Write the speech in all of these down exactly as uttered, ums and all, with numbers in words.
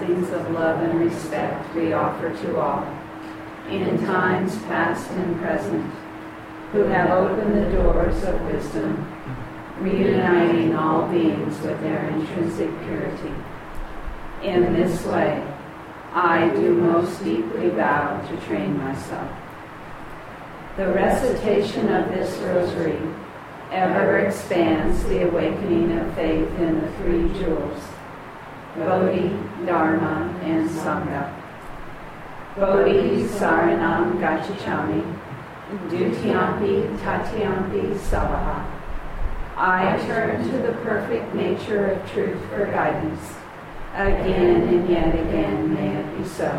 blessings of love and respect we offer to all, in times past and present, who have opened the doors of wisdom, reuniting all beings with their intrinsic purity. In this way, I do most deeply vow to train myself. The recitation of this rosary ever expands the awakening of faith in the three jewels, Bodhi, Dharma, and Sangha. Bodhi Saranam Gacchami, Dutiyampi Tatiyampi Savaha. I turn to the perfect nature of truth for guidance. Again and yet again may it be so.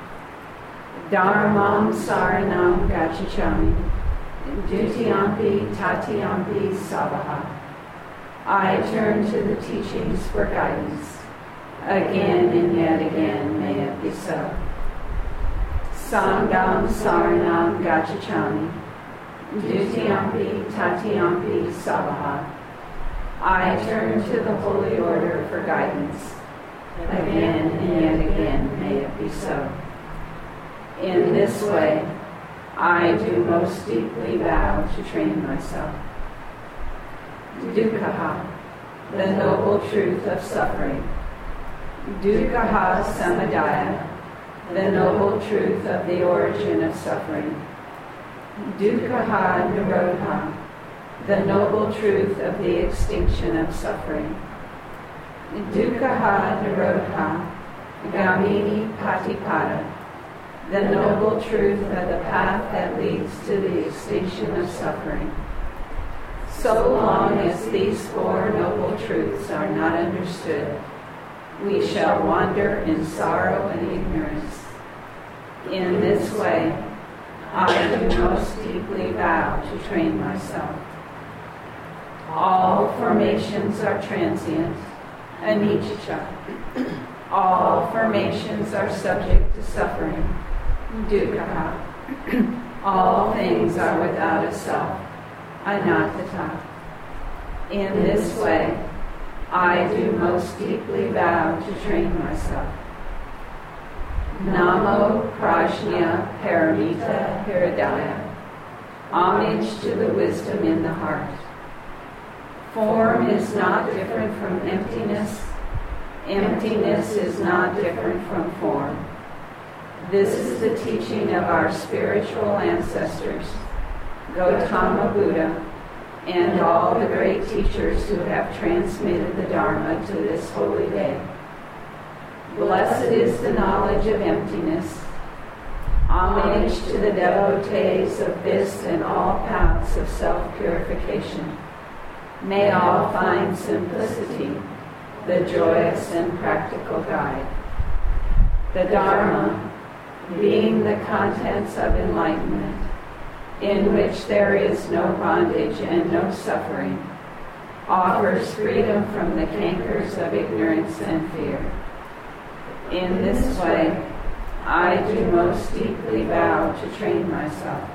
Dharmam Saranam Gacchami, Dutiyampi Tatiyampi Savaha. I turn to the teachings for guidance. Again and yet again may it be so. Sangham Saranam Gacchami, Dutiyampi Tatiyampi Savaha. I turn to the holy order for guidance. Again and yet again may it be so. In this way, I do most deeply vow to train myself. Dukkha, the noble truth of suffering. Dukkha Samadaya, the noble truth of the origin of suffering. Dukkha Nirodha, the noble truth of the extinction of suffering. Dukkha Nirodha, Gamini Patipada, the noble truth of the path that leads to the extinction of suffering. So long as these four noble truths are not understood, we shall wander in sorrow and ignorance. In this way, I do most deeply vow to train myself. All formations are transient, anicca. All formations are subject to suffering, dukkha. All things are without a self, anatta. In this way, I do most deeply vow to train myself. Namo Prajna Paramita Hridaya. Homage to the wisdom in the heart. Form is not different from emptiness. Emptiness is not different from form. This is the teaching of our spiritual ancestors, Gautama Buddha, and all the great teachers who have transmitted the Dharma to this holy day. Blessed is the knowledge of emptiness. Homage to the devotees of this and all paths of self-purification. May all find simplicity, the joyous and practical guide. The Dharma, being the contents of enlightenment, in which there is no bondage and no suffering, offers freedom from the cankers of ignorance and fear. In this way, I do most deeply vow to train myself.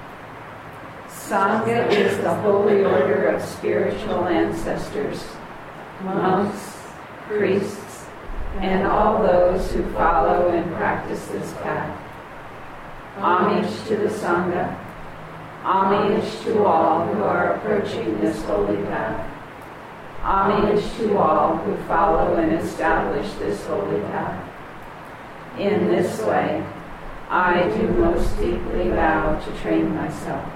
Sangha is the holy order of spiritual ancestors, monks, priests, and all those who follow and practice this path. Homage to the Sangha. Homage to all who are approaching this holy path. Homage to all who follow and establish this holy path. In this way, I do most deeply vow to train myself.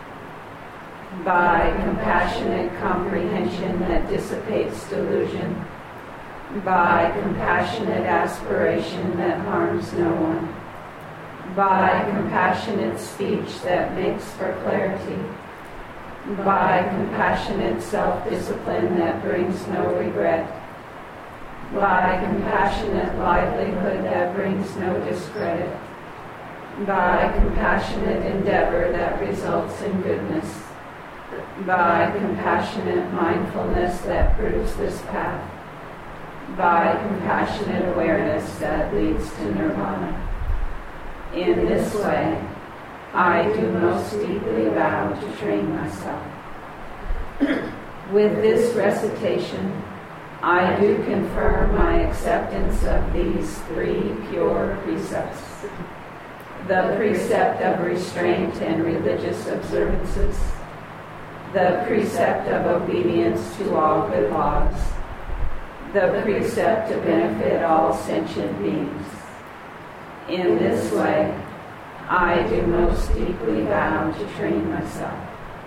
By compassionate comprehension that dissipates delusion, by compassionate aspiration that harms no one, by compassionate speech that makes for clarity, by compassionate self-discipline that brings no regret, by compassionate livelihood that brings no discredit, by compassionate endeavor that results in goodness, by compassionate mindfulness that proves this path, by compassionate awareness that leads to nirvana. In this way, I do most deeply vow to train myself. With this recitation, I do confirm my acceptance of these three pure precepts. The precept of restraint and religious observances. The precept of obedience to all good laws. The precept to benefit all sentient beings. In this way, I do most deeply vow to train myself.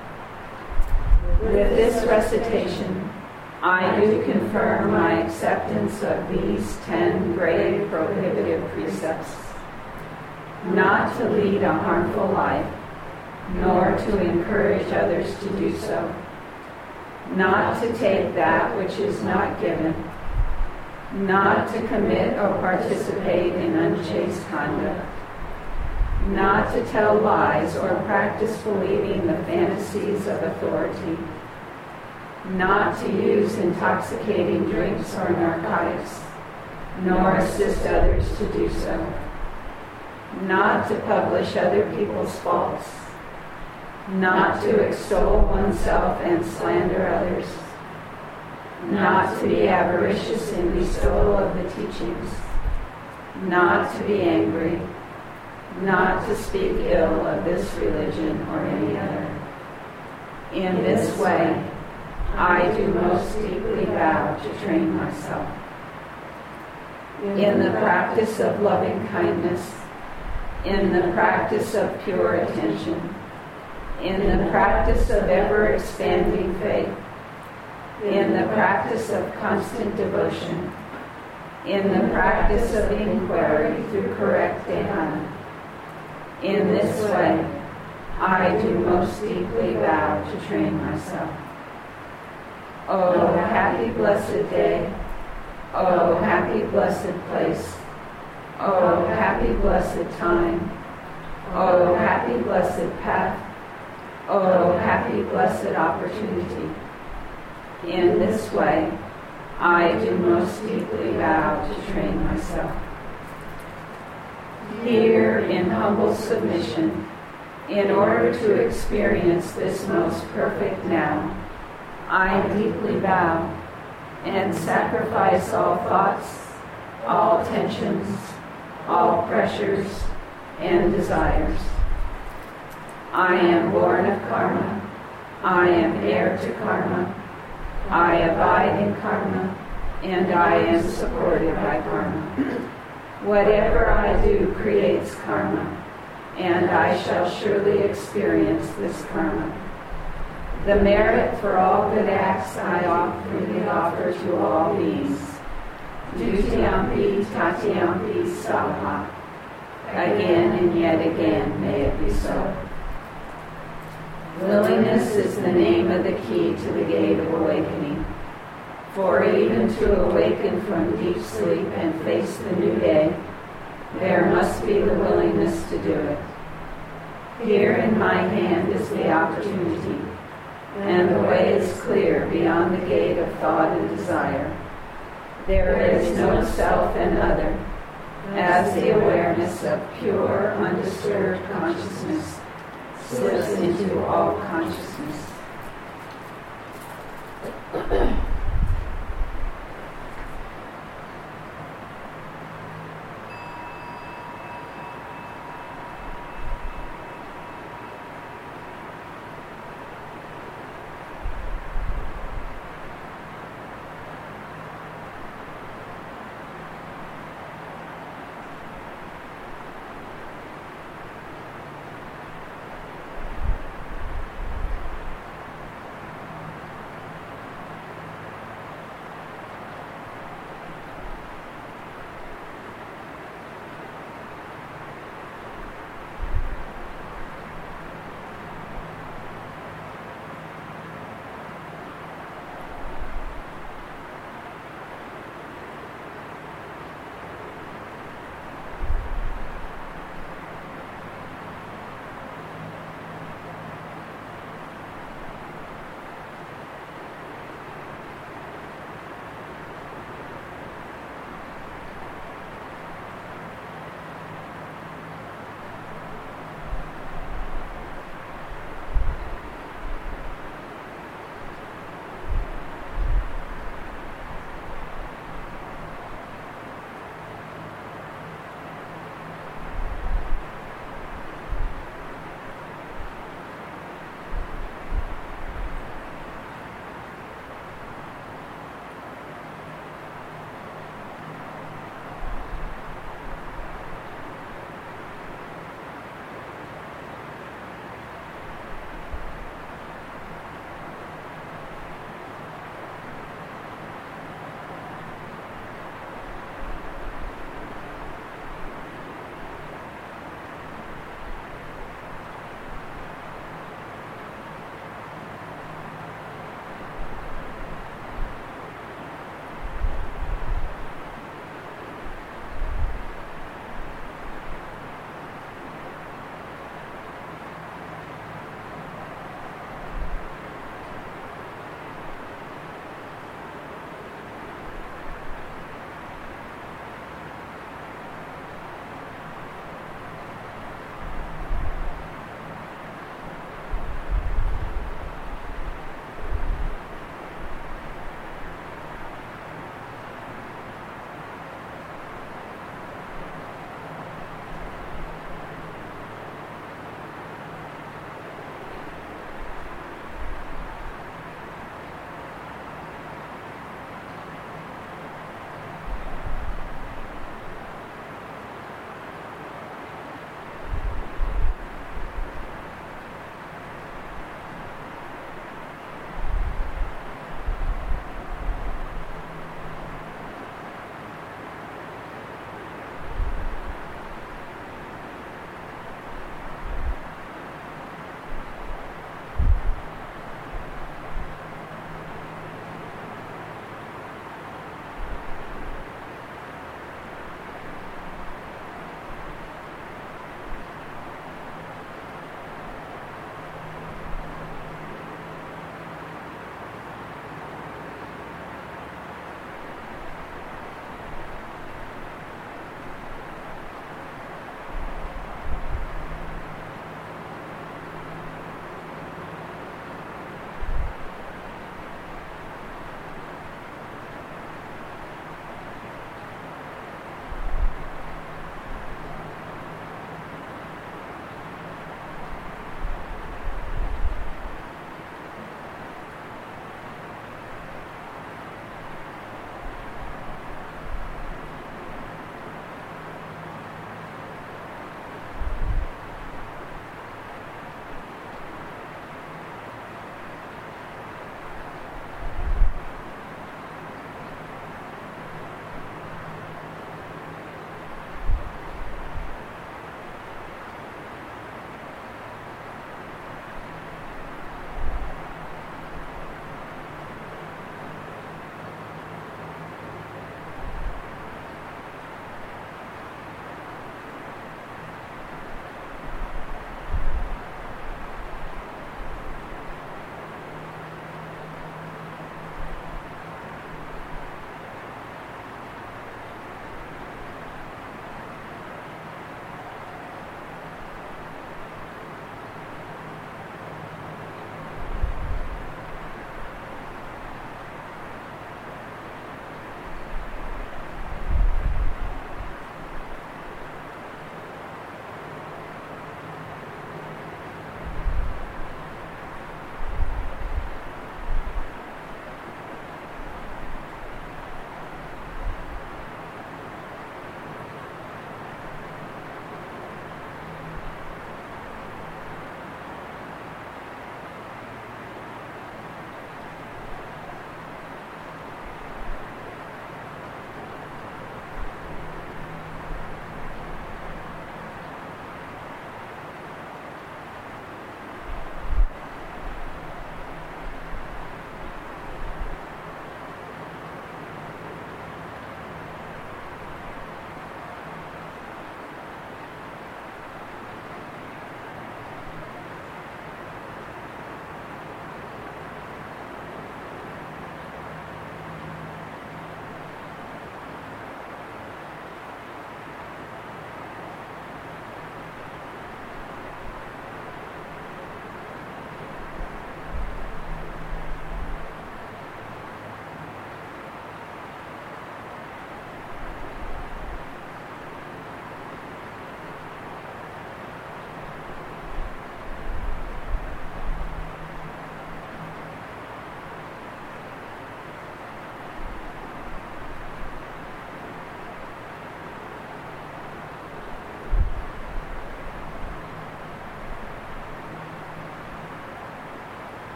With this recitation, I do confirm my acceptance of these ten grave prohibitive precepts, not to lead a harmful life, nor to encourage others to do so, not to take that which is not given, not to commit or participate in unchaste conduct, not to tell lies or practice believing the fantasies of authority, not to use intoxicating drinks or narcotics, nor assist others to do so, not to publish other people's faults, not to extol oneself and slander others, not to be avaricious in bestowal of the teachings, not to be angry, not to speak ill of this religion or any other. In this way, I do most deeply vow to train myself. In the practice of loving kindness, in the practice of pure attention, in the practice of ever-expanding faith, in the practice of constant devotion, in the practice of inquiry through correct dhyana. In this way, I do most deeply vow to train myself. Oh, happy blessed day. Oh, happy blessed place. Oh, happy blessed time. Oh, happy blessed path. Oh, happy blessed opportunity. In this way, I do most deeply vow to train myself. Here, in humble submission, in order to experience this most perfect now, I deeply vow and sacrifice all thoughts, all tensions, all pressures, and desires. I am born of karma. I am heir to karma. I abide in karma, and I am supported by karma. Whatever I do creates karma, and I shall surely experience this karma. The merit for all good acts I freely offer to all beings. Dutiyampi tatiyampi svaha. Again and yet again may it be so. Willingness is the name of the key to the gate of awakening. For even to awaken from deep sleep and face the new day, there must be the willingness to do it. Here in my hand is the opportunity, and the way is clear beyond the gate of thought and desire. There is no self and other, as the awareness of pure, undisturbed consciousness slips into all consciousness.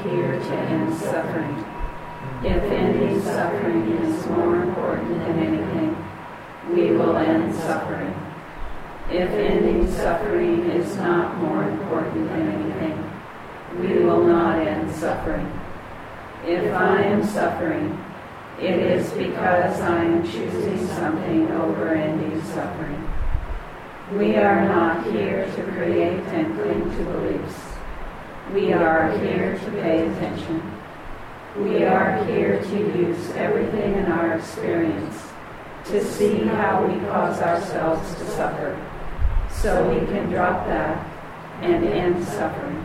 here to end suffering. If ending suffering is more important than anything, we will end suffering. If ending suffering is not more important than anything, we will not end suffering. If I am suffering, it is because I am choosing something over ending suffering. We are not here to create and cling to beliefs. We are here to pay attention. We are here to use everything in our experience to see how we cause ourselves to suffer, so we can drop that and end suffering.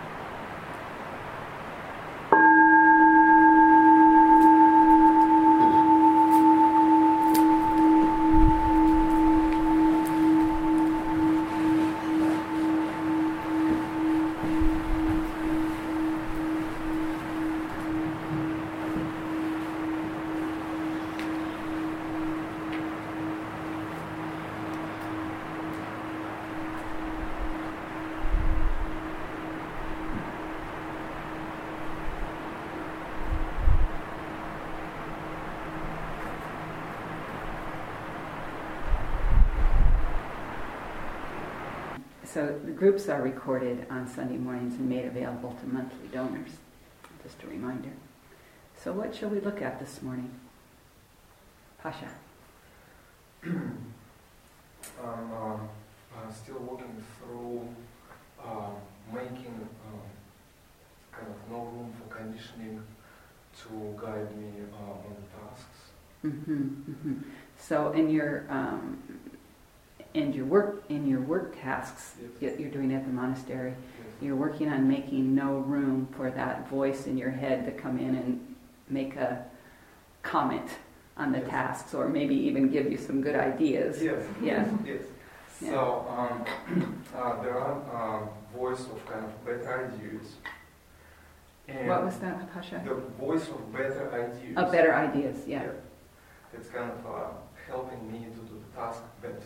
So the groups are recorded on Sunday mornings and made available to monthly donors. Just a reminder. So what shall we look at this morning? Pasha. I'm uh, uh, still working through uh, making uh, kind of no room for conditioning to guide me uh, on tasks. Mm-hmm, mm-hmm. So in your um, in your work in your work tasks Yes. you're doing at the monastery, Yes. you're working on making no room for that voice in your head to come in and make a comment on the Yes. tasks, or maybe even give you some good ideas. Yes. Yeah. Yes. Yeah. So um, uh, there are uh, voice of kind of better ideas. And What was that, Pasha? the voice of better ideas. Oh, better ideas, yeah. Yeah. It's kind of uh, helping me to do the task better.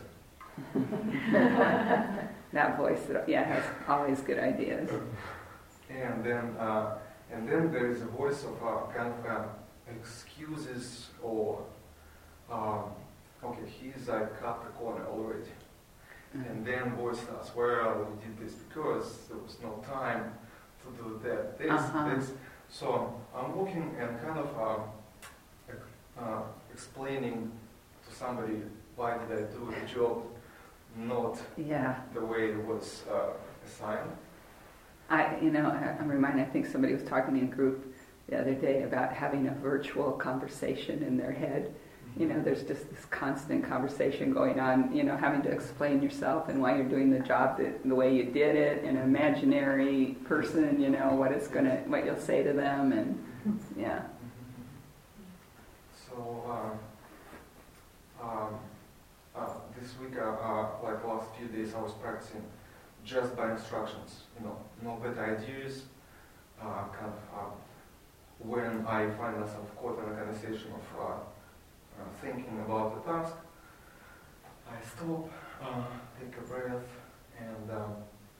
That voice, that, yeah, has always good ideas. And then, uh, and then there is a voice of uh, kind of uh, excuses or, um, okay, he's I cut the corner already. Mm-hmm. And then voice starts, well, we did this because there was no time to do that. This, Uh-huh. this. So I'm looking and kind of uh, uh, explaining to somebody why did I do the job not Yeah. the way it was uh, assigned. I, you know, I- I'm reminded, I think somebody was talking in a group the other day about having a virtual conversation in their head. You know, there's just this constant conversation going on, you know, having to explain yourself and why you're doing the job that, the way you did it, an imaginary person, you know, what it's gonna, what you'll say to them, and yeah. So, um, um, uh, this week, uh, uh, like last few days, I was practicing just by instructions, you know, no better ideas, uh, kind of, uh, when I find myself caught in a conversation of uh, uh, thinking about the task, I stop, uh, take a breath, and um,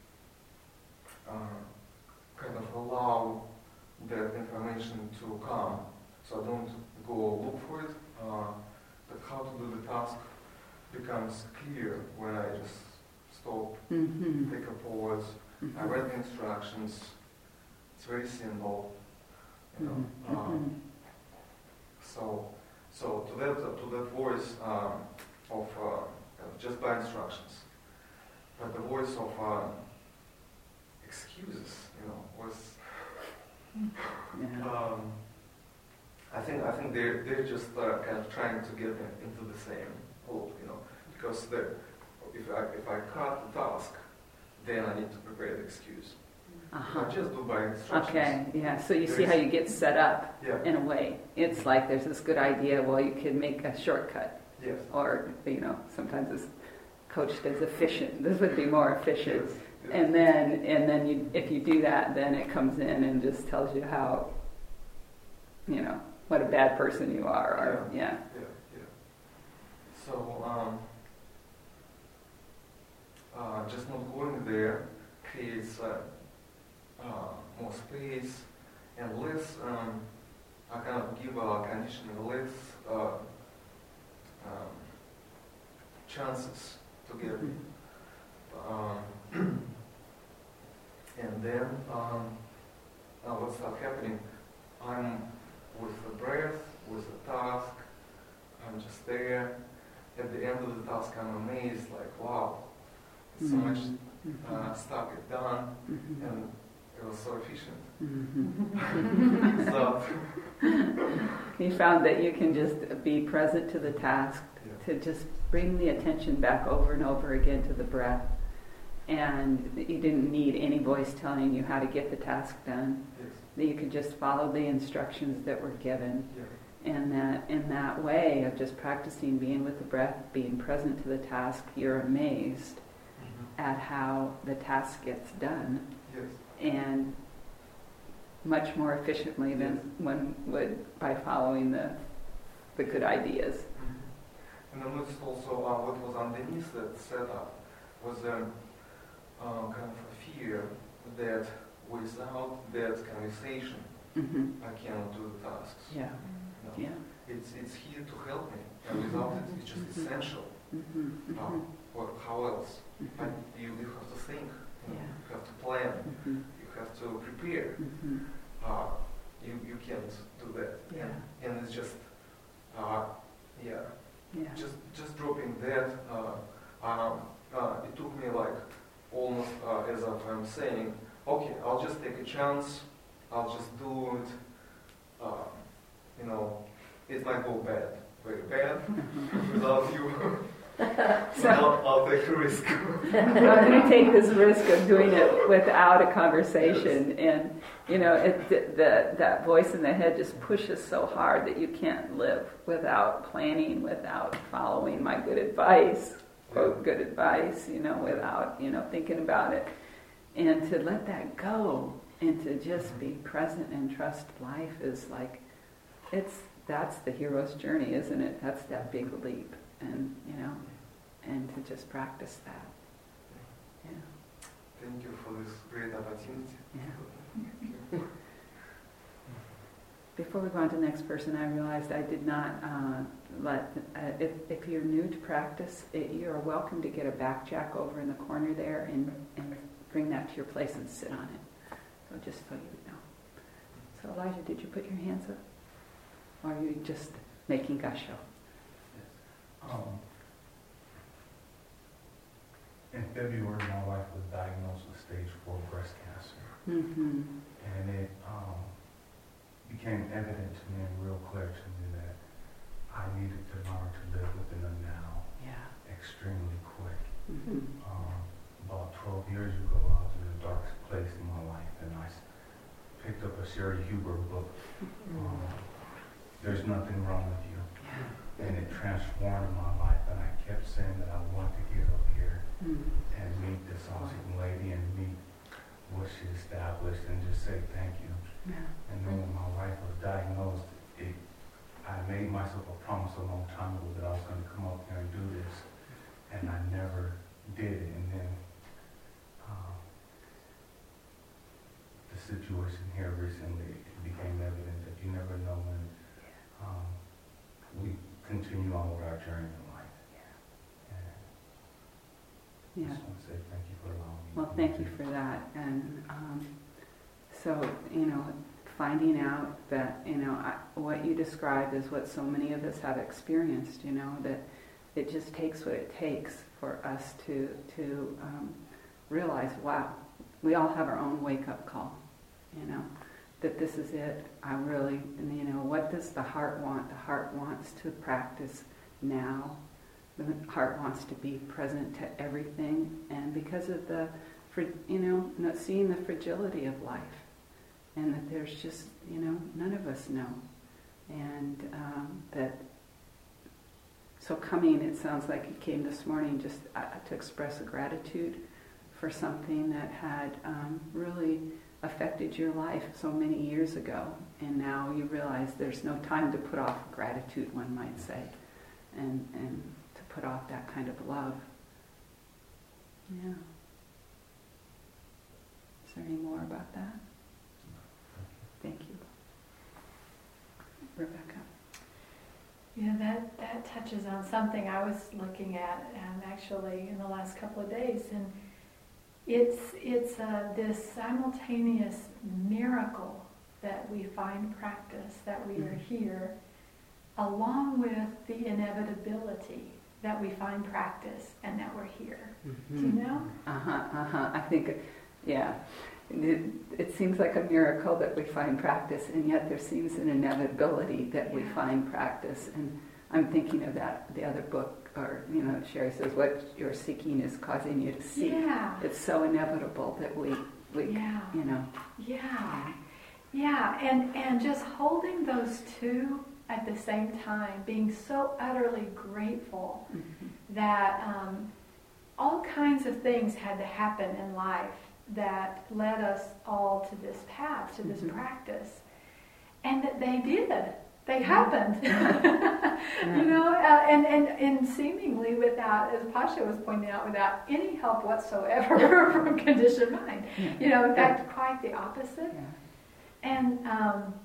uh, kind of allow that information to come. So I don't go look for it, uh, but how to do the task becomes clear when I just stop, Mm-hmm. take a pause, Mm-hmm. I read the instructions, it's very simple, you know. Mm-hmm. Um, so, so to that, to that voice um, of uh, just by instructions, but the voice of uh, excuses, you know, was. Yeah. Um, I think I think they're they're just uh, kind of trying to get in, into the same loop, you know, because they're, if I if I cut the task, then I need to prepare the excuse. Uh-huh. If I just do by instructions. Okay, yeah, so you there see is- how you get set up Yeah. in a way. It's like there's this good idea, well, you can make a shortcut, Yes. or, you know, sometimes it's coached as efficient. This would be more efficient. Yes. Yes. And then, and then you, if you do that, then it comes in and just tells you how, you know, what a bad person you are, or, yeah. Yeah, yeah. So, um, uh, just not going there creates uh, uh, more space and less, um, I kind of give a conditioning less uh, um, chances to get it. Um, and then um, uh, what starts happening? I'm with the breath, with the task. I'm just there. At the end of the task, I'm amazed, like, wow, so Mm-hmm. much uh, stuff is done, Mm-hmm. and it was so efficient. Mm-hmm. So, You found that you can just be present to the task, yeah. to just bring the attention back over and over again to the breath, and you didn't need any voice telling you how to get the task done. Yes. That you could just follow the instructions that were given. Yeah. And that in that way of just practicing being with the breath, being present to the task, you're amazed Mm-hmm. at how the task gets done, Yes. and much more efficiently than Yes. one would by following the the good ideas. Mm-hmm. And I noticed also uh, what was underneath that setup was um, uh, kind of a fear that without that conversation, Mm-hmm. I cannot do the tasks. Yeah, No. yeah. It's it's here to help me, and without it, it's just Mhm. essential. Mm-hmm. Uh, Mm-hmm. well, how else? Mm-hmm. But you, you have to think. You, know, Yeah. you have to plan. Mm-hmm. You have to prepare. Mm-hmm. Uh, you you can't do that. Yeah. And, and it's just uh, yeah. Yeah. Just just dropping that. Uh, um, uh, it took me like almost uh, as if I'm saying, okay, I'll just take a chance. I'll just do it. Uh, you know, it might go bad, very bad, Mhm. without you. So- I'll, I'll take a risk. I'm going to take this risk of doing it without a conversation, and you know, it, the, the, that voice in the head just pushes so hard that you can't live without planning, without following my good advice, quote good advice, you know, without you know thinking about it, and to let that go and to just be present and trust life is like, it's that's the hero's journey, isn't it? That's that big leap, and you know. And to just practice that. Yeah. Thank you for this great opportunity. Yeah. Before we go on to the next person, I realized I did not uh, let, uh, if, if you're new to practice, it, you're welcome to get a back jack over in the corner there and, and bring that to your place and sit on it. So just so you know. So Elijah, did you put your hands up? Or are you just making gusho? Um, in February, my wife was diagnosed with stage four breast cancer. Mm-hmm. And it um, became evident to me and real clear to me that I needed to learn to live within the now Yeah. extremely quick. Mm-hmm. Um, about twelve years ago, I was in the darkest place in my life, and I s- picked up a Sherry Huber book, um, There's Nothing Wrong with You. Yeah. And it transformed my life, and I kept saying that I wanted to get up here Mm-hmm. and meet this awesome lady and meet what she established and just say thank you. Yeah. And then when my wife was diagnosed, it, I made myself a promise a long time ago that I was going to come up here and do this, and I never did it. And then uh, the situation here recently, it became evident that you never know when um, we continue on with our journey in life. Yeah. I just want to say thank you for allowing me. Well, to thank do you it. for that. And um, so, you know, finding out that, you know, I, what you described is what so many of us have experienced, you know, that it just takes what it takes for us to, to um, realize, wow, we all have our own wake-up call, you know, that this is it. I really, and, you know, what does the heart want? The heart wants to practice now. The heart wants to be present to everything, and because of the, you know, not seeing the fragility of life, and that there's just, you know, none of us know, and um, that. So coming, it sounds like you came this morning just uh, to express a gratitude for something that had um, really affected your life so many years ago, and now you realize there's no time to put off gratitude, one might say, and and. put off that kind of love. Yeah. Is there any more about that? Thank you. Rebecca? Yeah, that, that touches on something I was looking at um, actually in the last couple of days, and it's it's uh, this simultaneous miracle that we find practice, that we are here, along with the inevitability that we find practice and that we're here. Mm-hmm. Do you know? Uh-huh, uh-huh. I think, yeah, it, it seems like a miracle that we find practice, and yet there seems an inevitability that we Yeah. find practice. And I'm thinking of that, the other book, or, you know, Sherry says, what you're seeking is causing you to seek. Yeah. It's so inevitable that we, we Yeah. you know. Yeah. Yeah, and, and just holding those two at the same time, being so utterly grateful Mm-hmm. that um, all kinds of things had to happen in life that led us all to this path, to this Mhm. practice, and that they did. They Mhm. happened, Yeah. you know, uh, and, and, and seemingly without, as Pasha was pointing out, without any help whatsoever from conditioned mind. Yeah. You know, in Yeah. fact, quite the opposite. Yeah. And um,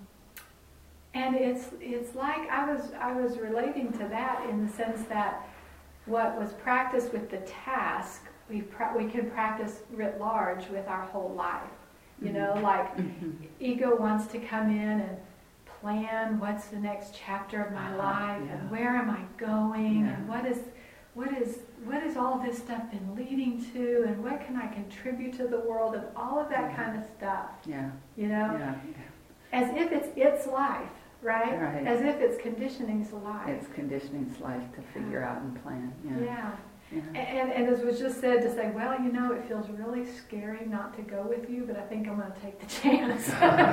and it's it's like I was I was relating to that in the sense that what was practiced with the task, we pra- we can practice writ large with our whole life. You know, Mhm. like Mhm. ego wants to come in and plan what's the next chapter of my Uh-huh, life yeah. and where am I going Yeah. and what is what is what has all this stuff been leading to and what can I contribute to the world and all of that Yeah. kind of stuff. Yeah. You know, Yeah. as if it's its life, right? Right. As if it's conditioning's life. It's conditioning's life to figure out and plan. Yeah. yeah. Yeah. And, and as was just said, to say, well, you know, it feels really scary not to go with you, but I think I'm going to take the chance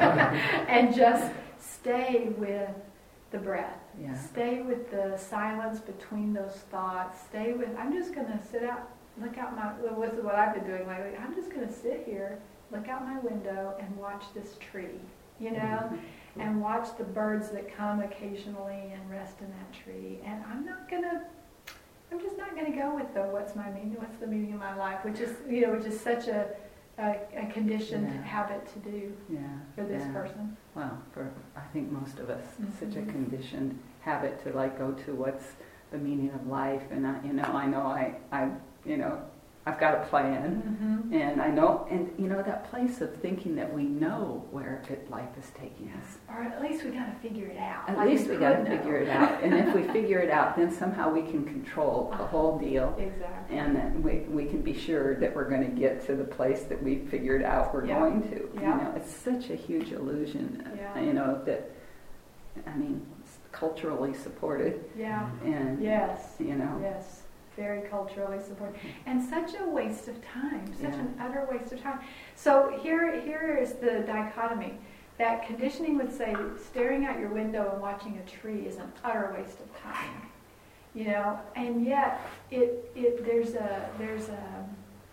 and just stay with the breath. Yeah. Stay with the silence between those thoughts. Stay with, I'm just going to sit out, look out my, with what I've been doing lately, I'm just going to sit here, look out my window and watch this tree, you know, and watch the birds that come occasionally and rest in that tree. And I'm not going to, I'm just not going to go with the what's my meaning, what's the meaning of my life, which is, you know, which is such a, a, a conditioned Yeah. habit to do Yeah. for this yeah. person. Well, for I think most of us, it's such a Mhm. conditioned habit to like go to what's the meaning of life, and I, you know, I know I, I, you know, I've got a plan, Mm-hmm. and I know, and you know, that place of thinking that we know where it, life is taking us. Or at least we got to figure it out. At like least we got to could know. figure it out, and if we figure it out, then somehow we can control the whole deal. Exactly. And then we, we can be sure that we're going to get to the place that we figured out we're Yeah. going to. Yeah. You know, it's such a huge illusion. Yeah. You know that. I mean, it's culturally supported, Yeah. and Yes. you know. Yes. Very culturally supported, and such a waste of time. Such Yeah. an utter waste of time. So here, here is the dichotomy. That conditioning would say staring out your window and watching a tree is an utter waste of time. You know, and yet it, it there's a there's a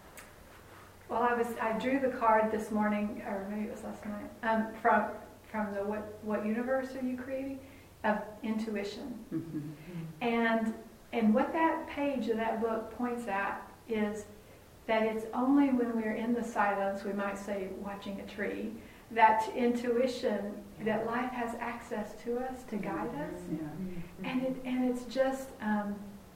well I was I drew the card this morning, or maybe it was last night, um, from from the what what universe are you creating? Of intuition. Mm-hmm. And and what that page of that book points at is that it's only when we're in the silence, we might say watching a tree, that intuition, that life has access to us to guide us. Yeah. And it and it's just um,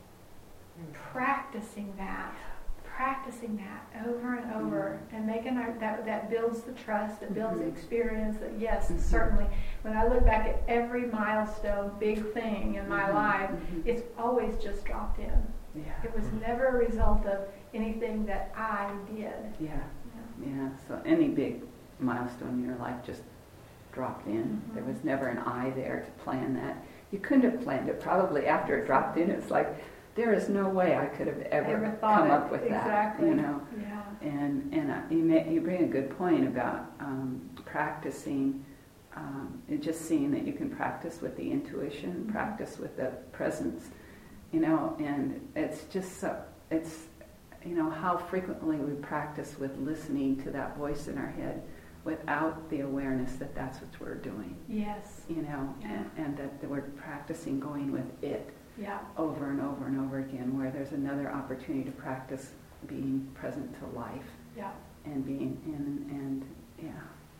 practicing that, practicing that over and over, and making our that that builds the trust, that builds the Mhm. experience. That yes, Mhm. certainly. When I look back at every milestone, big thing in my Mhm. life, Mhm. it's always just dropped in. Yeah. It was never a result of anything that I did. Yeah. Yeah. Yeah. So any big milestone in your life just dropped in. Mhm. There was never an I there to plan that. You couldn't have planned it. Probably after it dropped in, it's like there is no way I could have ever, Ever thought come it. up with Exactly. that. You know. Yeah. And and uh, you, may, you bring a good point about um, practicing, um, and just seeing that you can practice with the intuition, Mm-hmm. practice with the presence, you know, and it's just so, it's, you know, how frequently we practice with listening to that voice in our head without the awareness that that's what we're doing, Yes. you know, Yeah. and, and that, that we're practicing going with it Yeah. over and over and over again, where there's another opportunity to practice being present to life Yeah. and being in and yeah.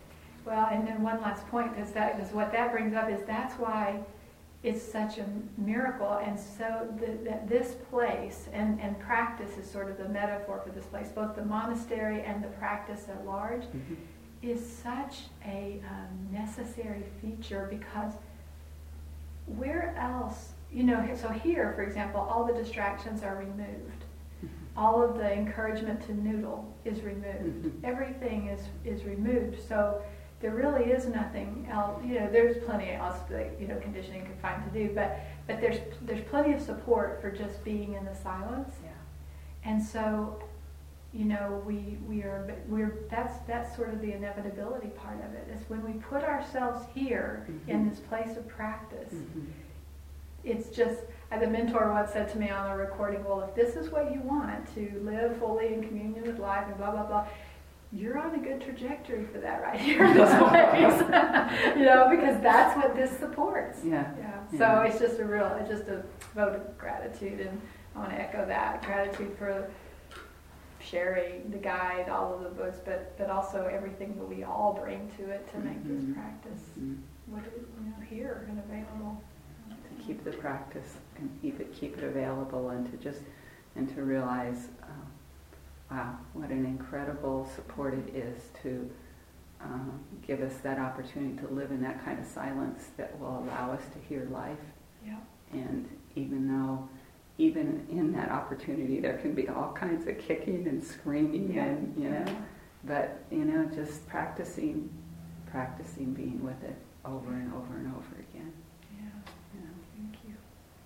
Well, and then one last point is that is what that brings up is that's why it's such a miracle, and so the, that this place and, and practice is sort of the metaphor for this place, both the monastery and the practice at large, mm-hmm. is such a um, necessary feature, because where else, you know, so here, for example, all the distractions are removed. Mm-hmm. All of the encouragement to noodle is removed. Mm-hmm. Everything is, is removed. So there really is nothing else. You know, there's plenty else that, you know, conditioning can find to do, but but there's there's plenty of support for just being in the silence. Yeah. And so, you know, we we are we're that's that's sort of the inevitability part of it. Is when we put ourselves here mm-hmm. in this place of practice. Mm-hmm. It's just, as a mentor once said to me on a recording, well, if this is what you want, to live fully in communion with life and blah blah blah, you're on a good trajectory for that right here in this place. You know, because that's what this supports. Yeah. Yeah. So yeah. It's just a real, it's just a vote of gratitude, and I want to echo that gratitude for Sherry, the guide, all of the books, but but also everything that we all bring to it to make mm-hmm. this practice mm-hmm. what is, you know, here and available. To keep the practice and keep it keep it available, and to just and to realize. Um, Wow, what an incredible support it is to um, give us that opportunity to live in that kind of silence that will allow us to hear life. Yeah. And even though, even in that opportunity, there can be all kinds of kicking and screaming, yeah. and you know, yeah. but you know, just practicing, practicing being with it over and over and over again. Yeah. Yeah. Thank you.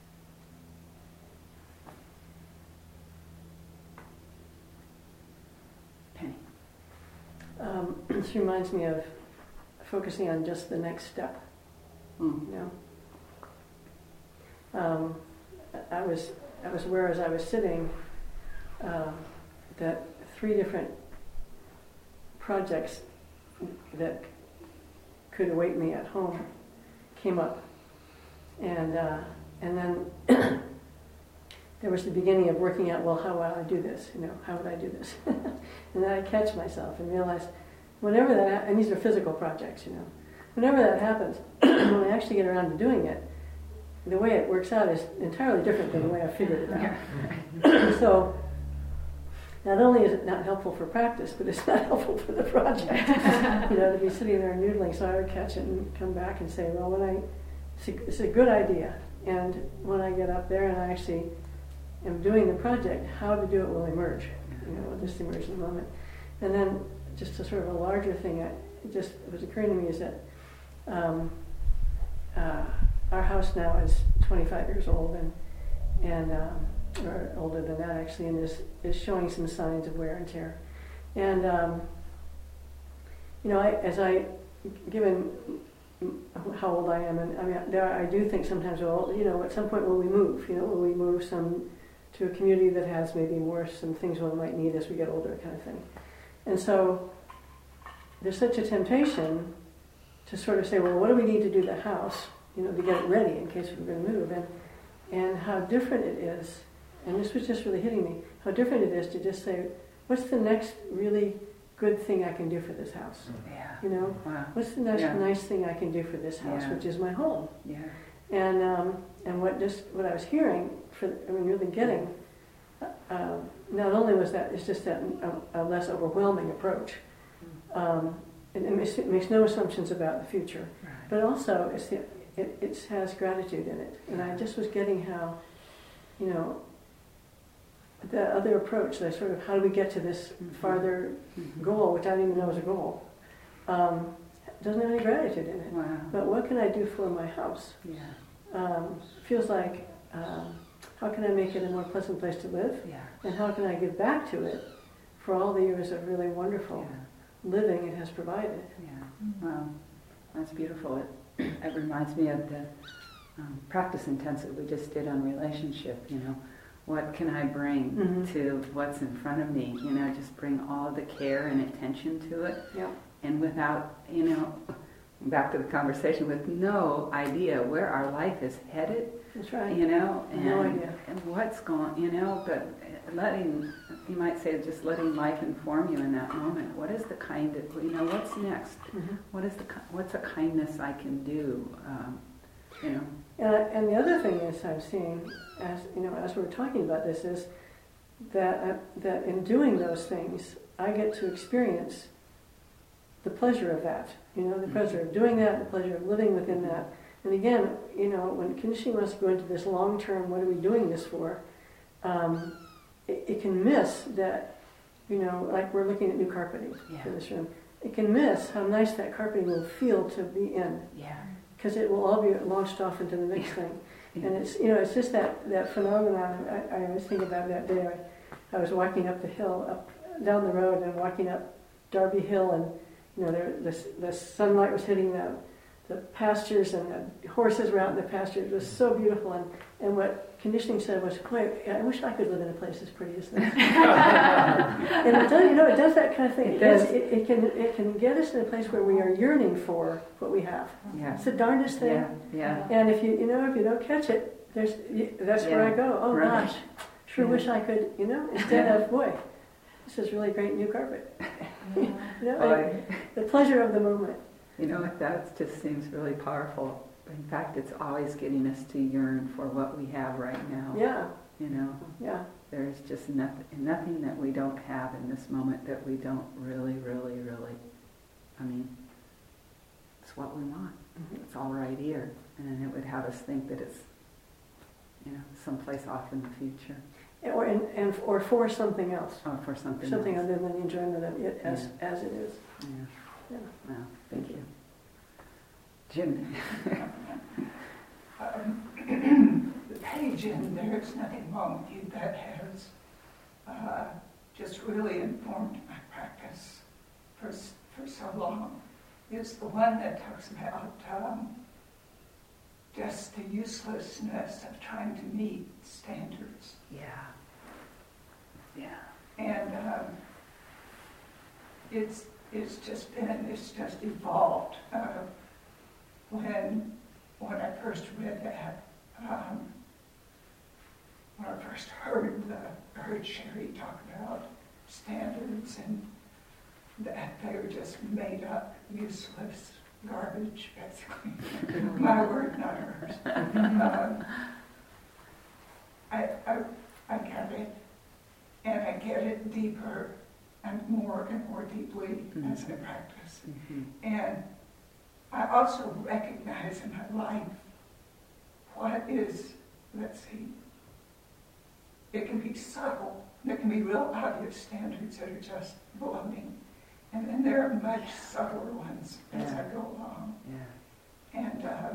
Um, this reminds me of focusing on just the next step. Mm. You know, um, I was I was aware as I was sitting uh, that three different projects that could await me at home came up, and uh, and then there was the beginning of working out, well, how would I do this? You know, how would I do this? And then I catch myself and realize, whenever that, and these are physical projects, you know, whenever that happens, when I actually get around to doing it, the way it works out is entirely different than the way I figured it out. So, not only is it not helpful for practice, but it's not helpful for the project. You know, to be sitting there noodling, so I would catch it and come back and say, well, when I, it's a, it's a good idea, and when I get up there and I actually am doing the project, how to do it will emerge. You know, will just emerge in a moment. And then, just a sort of a larger thing, I, it just it was occurring to me is that um, uh, our house now is twenty-five years old, and and um, or older than that actually, and is is showing some signs of wear and tear. And um, you know, I, as I, given how old I am, and I mean, there I do think sometimes, well, you know, at some point will we move? You know, will we move some to a community that has maybe more some things one might need as we get older, kind of thing. And so there's such a temptation to sort of say, well, what do we need to do to the house, you know, to get it ready in case we're going to move, and and how different it is. And this was just really hitting me, how different it is to just say, what's the next really good thing I can do for this house? Yeah. You know, wow. What's the next yeah. nice thing I can do for this house, yeah. which is my home? Yeah. And um, and what just what I was hearing, for I mean, really getting, uh, not only was that, it's just that a, a less overwhelming approach. Um, and it makes, it makes no assumptions about the future, right. but also it's the, it it has gratitude in it. And I just was getting how, you know, the other approach, the sort of how do we get to this mm-hmm. farther mm-hmm. goal, which I didn't even know was a goal, um, doesn't have any gratitude in it. Wow. But what can I do for my house? Yeah. Um, feels like, um, how can I make it a more pleasant place to live? Yeah. And how can I give back to it for all the years of really wonderful yeah. living it has provided? Yeah. Wow. That's beautiful. It, it reminds me of the um, practice intensive we just did on relationship, you know. What can I bring mm-hmm. to what's in front of me? You know, just bring all the care and attention to it. Yeah. And without, you know, back to the conversation, with no idea where our life is headed. That's right. You know, and, No idea. and what's going, you know, but letting, you might say, just letting life inform you in that moment. What is the kind of, you know, what's next? Mhm. What is the, what's a kindness I can do? Um, you know. And, and the other thing is I'm seeing, as you know, as we're talking about this, is that uh, that in doing those things, I get to experience the pleasure of that. You know, the pleasure of doing that, the pleasure of living within that. And again, you know, when conditioning wants to go into this long-term, what are we doing this for? Um, it, it can miss that, you know, like we're looking at new carpeting Yeah. for this room. It can miss how nice that carpeting will feel to be in, Yeah. because it will all be launched off into the next Yeah. thing. Yeah. And it's, you know, it's just that, that phenomenon. I, I was thinking about that day. I, I was walking up the hill, up down the road, and walking up Darby Hill, and you know, there, the, the sunlight was hitting the, the pastures, and the horses were out in the pasture. It was so beautiful. And, and what conditioning said was, "Boy, I wish I could live in a place as pretty as this." And it does, you know, it does that kind of thing. It It, does. does, it, it can, it can get us in a place where we are yearning for what we have. Yeah. It's the darndest thing. Yeah. Yeah. And if you, you know, if you don't catch it, there's, that's where I Yeah. go. Oh Right. gosh, sure Yeah. wish I could, you know, instead Yeah. of, boy, this is really great new carpet. You know, Boy. and the pleasure of the moment. You know, that just seems really powerful. In fact, it's always getting us to yearn for what we have right now. Yeah, You know, yeah, there's just nothing, nothing that we don't have in this moment that we don't really, really, really, I mean, it's what we want. Mhm. It's all right here. And it would have us think that it's, you know, someplace off in the future. or and, and or for something else, Or for something something else. other than the enjoyment of it as as it is. Yeah. Yeah. Well, thank you. Jim. Um, the page in There's Nothing Wrong with You that has uh, just really informed my practice for, s- for so long is the one that talks about um, just the uselessness of trying to meet standards. Yeah. Yeah. And um, it's it's just been, it's just evolved. Uh, when when I first read that, um, when I first heard the heard Sherry talk about standards and that they were just made up, useless garbage, basically. My word, not hers. um, I, I I get it, and I get it deeper and more and more deeply Mm-hmm. as I practice. Mm-hmm. And I also recognize in my life what is, let's see, it can be subtle, there can be real obvious standards that are just bloating, and then there are much subtler ones as Yeah. I go along. Yeah. And um,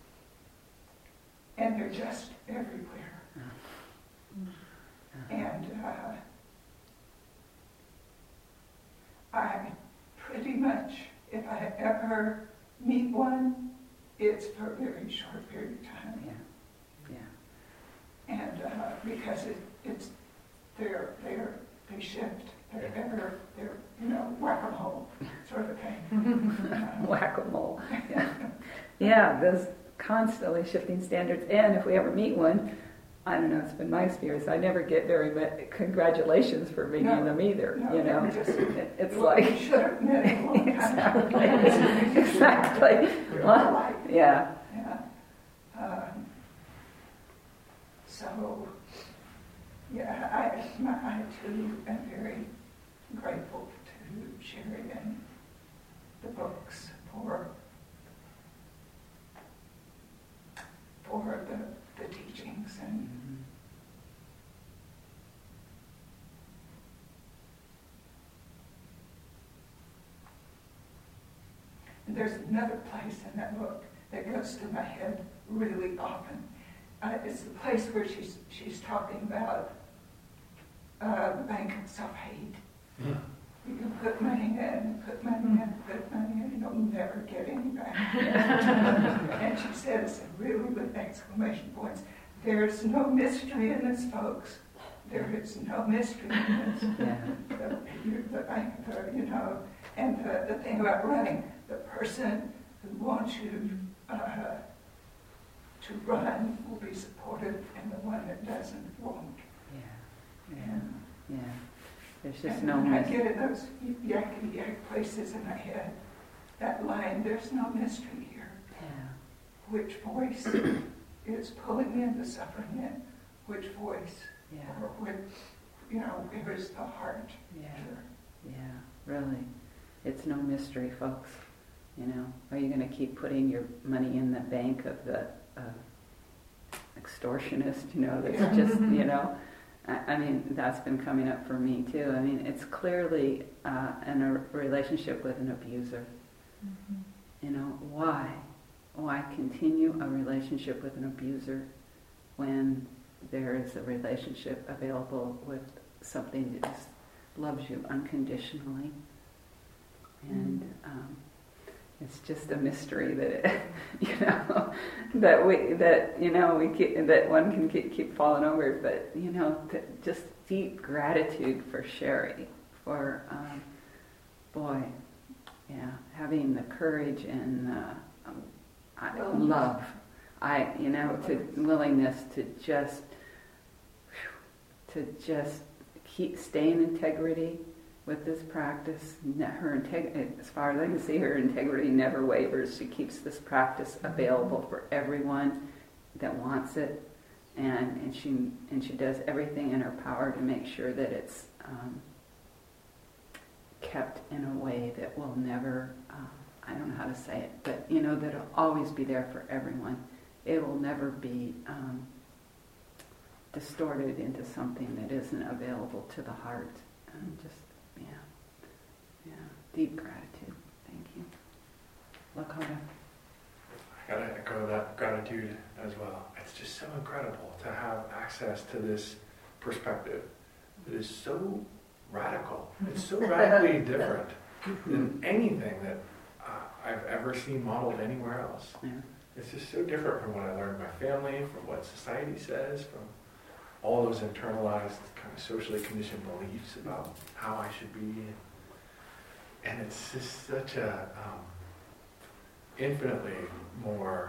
and they're just everywhere. Uh-huh. And uh, I pretty much, if I ever meet one, it's for a very short period of time. Yeah. Yeah. And uh, because it, it's, they're, they're, they shift. They're ever, they're, you know, whack-a-mole sort of thing. Uh, Whack-a-mole. Yeah. Yeah, those constantly shifting standards. And if we ever meet one, I don't know, it's been my experience, I never get very much congratulations for meeting No. them either, No, you know. they're just- It- It's well, like... you should have met a long time ago. Exactly. Exactly. You're Well, alike. yeah. Yeah. Um, so, yeah, I, my, I too am very grateful to Sherry and the books for for the, the teachings and And there's another place in that book that goes to my head really often. Uh, it's the place where she's she's talking about uh, the bank of self-hate. Yeah. You can put money in, put money in, put money in, and you'll never get any back. And she says, really with exclamation points, there's no mystery in this, folks. There is no mystery in this. Yeah. The, you, the bank, the, you know, and the, the thing about running, the person who wants you uh, to run will be supportive, and the one that doesn't won't. Yeah, yeah, And, yeah. There's just and no when I mystery. get in those yakety yak places in my head, that line, there's no mystery here. Yeah, Which voice is pulling in the suffering in? Which voice? yeah, Or which, you know, where is the heart? yeah, here? yeah, really. It's no mystery, folks. You know, are you going to keep putting your money in the bank of the uh, extortionist, you know, that's Yeah. just, you know, I, I mean, that's been coming up for me too. I mean, it's clearly uh, in a relationship with an abuser. Mhm. You know, why? Why continue a relationship with an abuser when there is a relationship available with something that just loves you unconditionally? And um, it's just a mystery that it, you know, that we that you know we keep, that one can keep, keep falling over. But you know, th- just deep gratitude for Sherry, for um, boy, yeah, having the courage and uh, um, I, love. I you know to willingness to just to just keep stay in integrity with this practice. Her integ- as far as I can see, her integrity never wavers. She keeps this practice available for everyone that wants it, and, and she and she does everything in her power to make sure that it's um, kept in a way that will never, um, I don't know how to say it, but you know, that it'll always be there for everyone. It will never be um, distorted into something that isn't available to the heart. And just Yeah, yeah, deep gratitude. Thank you. Lakota. I gotta echo that gratitude as well. It's just so incredible to have access to this perspective that is so radical. It's so radically different than anything that uh, I've ever seen modeled anywhere else. Yeah. It's just so different from what I learned in my family, from what society says, from all those internalized, kind of socially conditioned beliefs about how I should be. And it's just such a um, infinitely more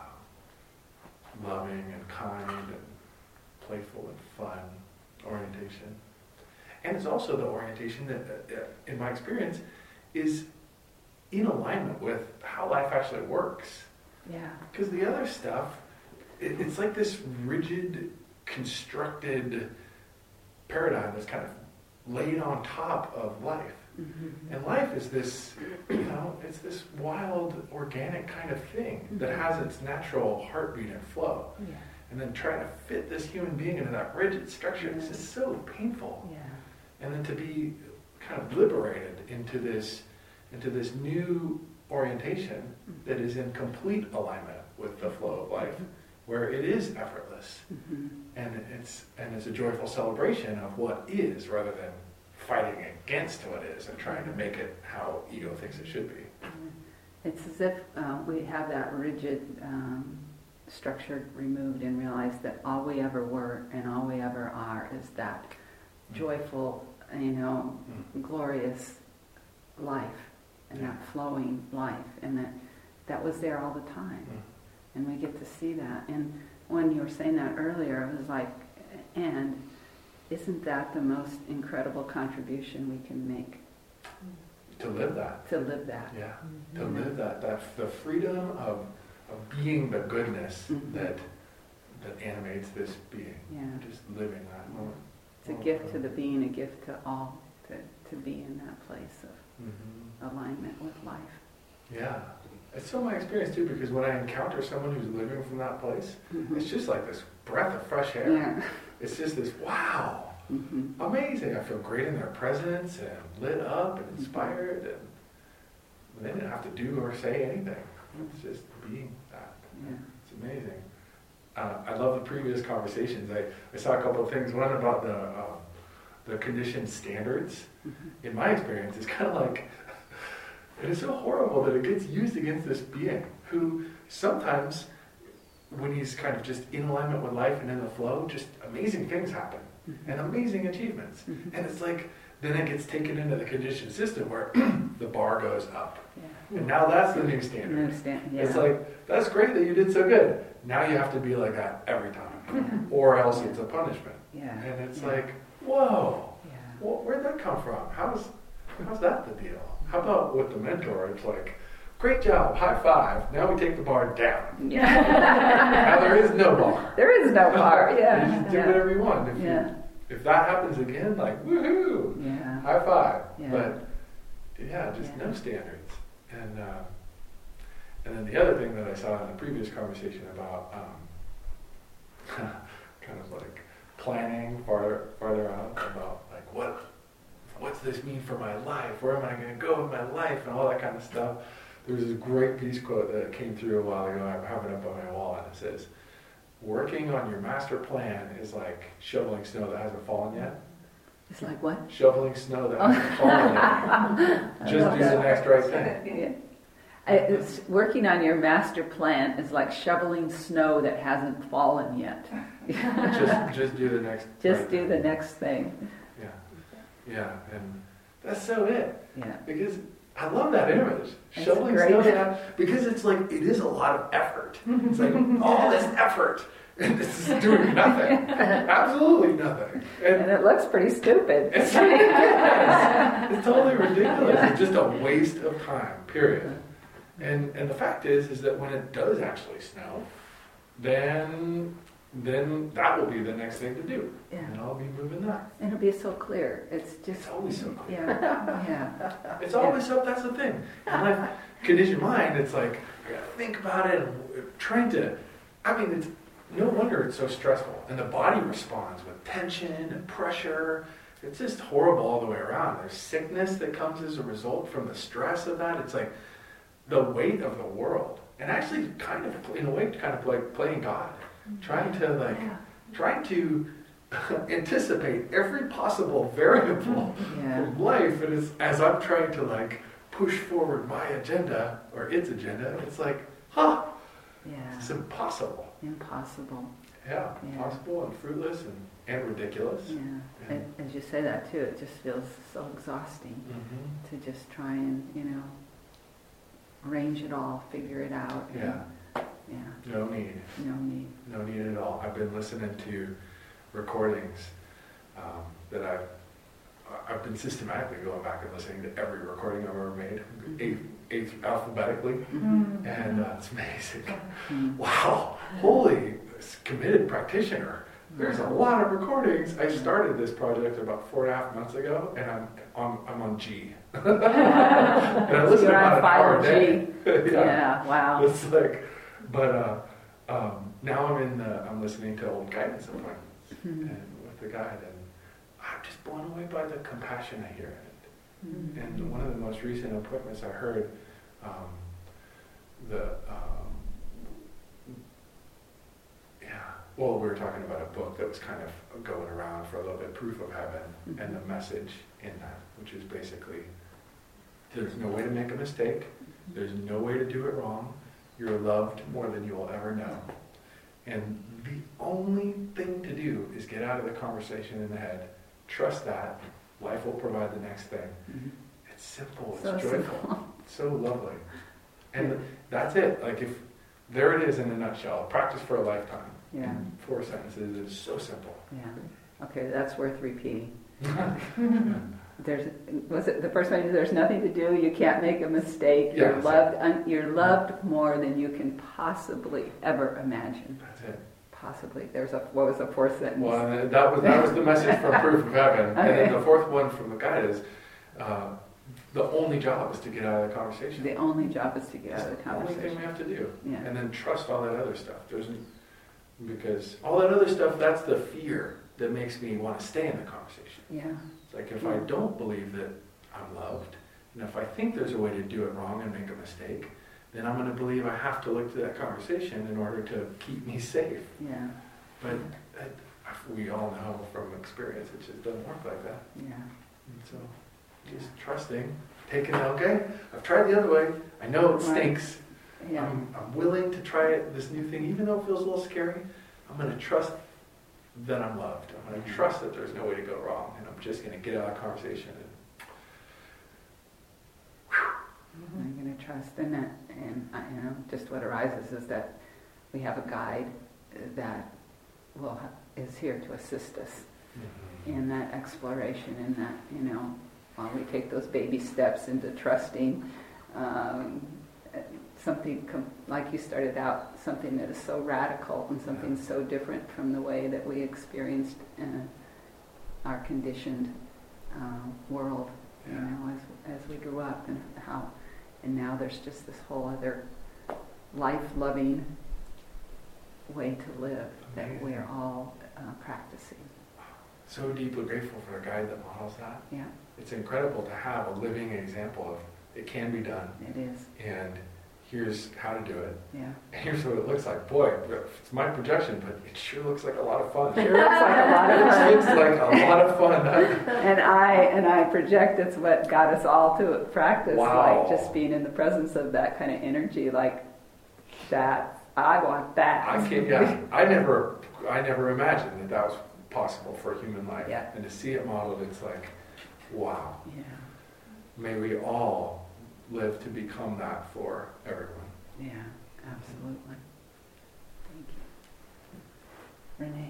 um, loving and kind and playful and fun orientation. And it's also the orientation that, uh, in my experience, is in alignment with how life actually works. Yeah. Because the other stuff, it, it's like this rigid, constructed paradigm that's kind of laid on top of life. Mm-hmm. And life is this, you know, it's this wild, organic kind of thing that has its natural heartbeat and flow. Yeah. And then trying to fit this human being into that rigid structure is just so painful. Yeah. And then to be kind of liberated into this, into this new orientation that is in complete alignment with the flow of life, where it is effortless, Mm-hmm. and it's and it's a joyful celebration of what is, rather than fighting against what is and trying to make it how ego thinks it should be. It's as if uh, we have that rigid um, structure removed and realize that all we ever were and all we ever are is that joyful, you know, Mm. glorious life and Yeah. that flowing life, and that that was there all the time. Mm. And we get to see that. And when you were saying that earlier, I was like, and isn't that the most incredible contribution we can make To live that. to live that? Yeah. To live that, that the freedom of of being the goodness Mhm. that that animates this being. Yeah. Just living that moment. It's a gift to the being, a gift to all, to, to be in that place of Mm-hmm. alignment with life. Yeah. It's so my experience too, because when I encounter someone who's living from that place, Mhm. it's just like this breath of fresh air. Yeah. It's just this, wow, Mm-hmm. amazing. I feel great in their presence and lit up and inspired, and they didn't have to do or say anything. It's just being that. Yeah. It's amazing. Uh, I love the previous conversations. I, I saw a couple of things. One about the uh, the conditioned standards. Mm-hmm. In my experience, it's kind of like, it is so horrible that it gets used against this being who sometimes when he's kind of just in alignment with life and in the flow, just amazing things happen and amazing achievements. And it's like, then it gets taken into the conditioned system where the bar goes up. Yeah. And now that's the new standard. No stand, yeah. It's like, that's great that you did so good. Now you have to be like that every time, or else it's a punishment. Yeah. And it's Yeah. like, whoa, Yeah. well, where'd that come from? How's, how's that the deal? How about with the mentor? It's like, great job, high five. Now we take the bar down. Yeah. Now there is no bar. There is no bar, yeah. You just do yeah. whatever you want. If, Yeah. you, if that happens again, like, woohoo, Yeah. high five. Yeah. But yeah, just Yeah. no standards. And uh, and then the other thing that I saw in the previous conversation about um, kind of like planning farther farther out about like what what's this mean for my life? Where am I going to go in my life and all that kind of stuff. There was this great peace quote that came through a while ago. I have it up on my wall, and it says, "Working on your master plan is like shoveling snow that hasn't fallen yet. It's like what? Shoveling snow that hasn't fallen yet. Just do the next right thing." Yeah. I- It's working on your master plan is like shoveling snow that hasn't fallen yet. just just do the next. Just right do thing. the next thing. Yeah, yeah, and that's so it. Yeah. Because I love that image. That's Shoveling great. snow down, because it's like it is a lot of effort. It's like all this effort, and this is doing nothing. Absolutely nothing. And And it looks pretty stupid. it's ridiculous. It's totally ridiculous. It's just a waste of time. Period. And and the fact is, is that when it does actually snow, then then that will be the next thing to do, Yeah. and I'll be moving that. And it'll be so clear. It's just. It's always so clear. Yeah. Yeah. It's always so. That's the thing. In life, conditioned mind, it's like I gotta think about it, and trying to. I mean, it's no wonder it's so stressful, and the body responds with tension and pressure. It's just horrible all the way around. There's sickness that comes as a result from the stress of that. It's like the weight of the world, and actually, kind of in a way, kind of like playing God, trying to like, Yeah. trying to anticipate every possible variable Yeah. of life, and it's, as I'm trying to like push forward my agenda or its agenda, it's like, huh, Yeah. it's impossible. Impossible. Yeah, Yeah. impossible and fruitless and, and ridiculous. Yeah. Yeah. And as you say that too, it just feels so exhausting Mm-hmm. to just try and, you know, arrange it all, figure it out. and- Yeah, Yeah. no need, No need. no need at all. I've been listening to recordings um, that I've I've been systematically going back and listening to every recording I've ever made, eight, eight alphabetically, Mm. and uh, it's amazing. Mm. Wow, holy committed practitioner. There's a lot of recordings. I started this project about four and a half months ago, and I'm on I'm on G. and I So listen you're about on an hour a file day. G. Yeah. Wow. It's like, but uh, um, now I'm in the I'm listening to old guidance appointments Mhm. and with the guide, and I'm just blown away by the compassion I hear in it. Mhm. And one of the most recent appointments I heard, um, the, um, yeah, well, we were talking about a book that was kind of going around for a little bit, Proof of Heaven, Mhm. and the message in that, which is basically, there's no way to make a mistake, there's no way to do it wrong, you're loved more than you will ever know. And the only thing to do is get out of the conversation in the head, trust that, life will provide the next thing. Mhm. It's simple, it's So joyful, simple. it's so lovely. And that's it, like if, there it is in a nutshell, practice for a lifetime. Yeah. Four sentences, it's so simple. Yeah. Okay, that's worth repeating. There's, was it the first one? There's nothing to do. You can't make a mistake. Yeah, You're that's loved. Un, you're loved more than you can possibly ever imagine. That's it. Possibly. There's a what was the fourth sentence? Well, and that was that was the message from Proof of Heaven. And then Okay. the fourth one from the guide is, uh, the only job is to get out of the conversation. The only job is to get It's out of the the only thing conversation. we have to do. Yeah. And then trust all that other stuff. There's, because all that other stuff, that's the fear that makes me want to stay in the conversation. Yeah. It's like if I don't believe that I'm loved, and if I think there's a way to do it wrong and make a mistake, then I'm going to believe I have to look to that conversation in order to keep me safe. Yeah. But that, we all know from experience it just doesn't work like that. Yeah. And so just trusting, taking, okay, I've tried the other way, I know it Right. stinks, Yeah. I'm, I'm willing to try it, this new thing, even though it feels a little scary. I'm going to trust that I'm loved. I'm going to trust that there's no way to go wrong, and I'm just going to get out of the conversation. And, I'm going to trust in it, and uh, you know, just what arises is that we have a guide that will ha- is here to assist us in that exploration, in that, you know, while we take those baby steps into trusting um, something com- like you started out, something that is so radical and something so different from the way that we experienced in our conditioned uh, world, you Yeah. know, as as we grew up, and how, and now there's just this whole other life-loving way to live that Amazing. we're all uh, practicing. so deeply grateful for a guide that models that. Yeah, It's incredible to have a living example of it can be done, it is. and here's how to do it, Yeah. and here's what it looks like. Boy, it's my projection, but it sure looks like a lot of fun. Sure looks like a lot of It fun. looks like a lot of fun. And I and I project it's what got us all to practice, Wow. like just being in the presence of that kind of energy, like that. I want that. I can't. Yeah, I never. I never imagined that that was possible for human life. Yeah. And to see it modeled, it's like, wow. Yeah, May we all live to become that for everyone. yeah, absolutely. Thank you, Renee.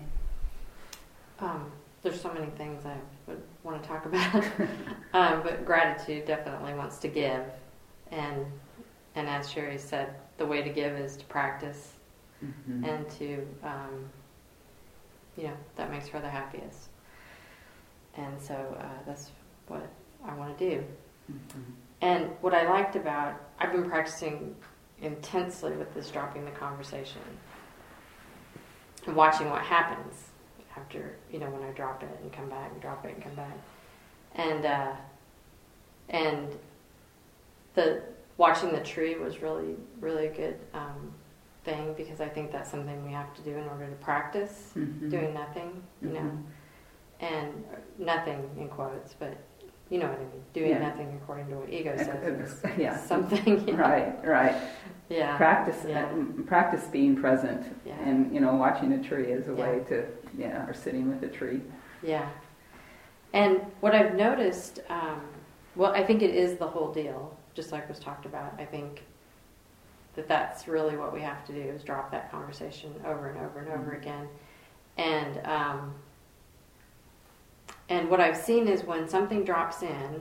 Um, there's so many things I would want to talk about, um, but gratitude definitely wants to give, and and as Sherry said, the way to give is to practice Mm-hmm. and to, um, you know, that makes her the happiest. And so uh, that's what I want to do. Mm-hmm. And what I liked about, I've been practicing intensely with this dropping the conversation and watching what happens after, you know, when I drop it and come back and drop it and come back. And, uh, and the, watching the tree was really, really a good um, thing, because I think that's something we have to do in order to practice Mm-hmm. doing nothing, you know, Mhm. and nothing in quotes, but you know what I mean, doing Yeah. nothing according to what ego says. is Yeah. Something. You know? Right, right. Yeah. Practice, Yeah. uh, practice being present, Yeah. and you know, watching a tree is a Yeah. way to, yeah, or sitting with a tree. Yeah. And what I've noticed, um, well, I think it is the whole deal, just like was talked about. I think that that's really what we have to do, is drop that conversation over and over and over Mhm. again. And um, and what I've seen is when something drops in,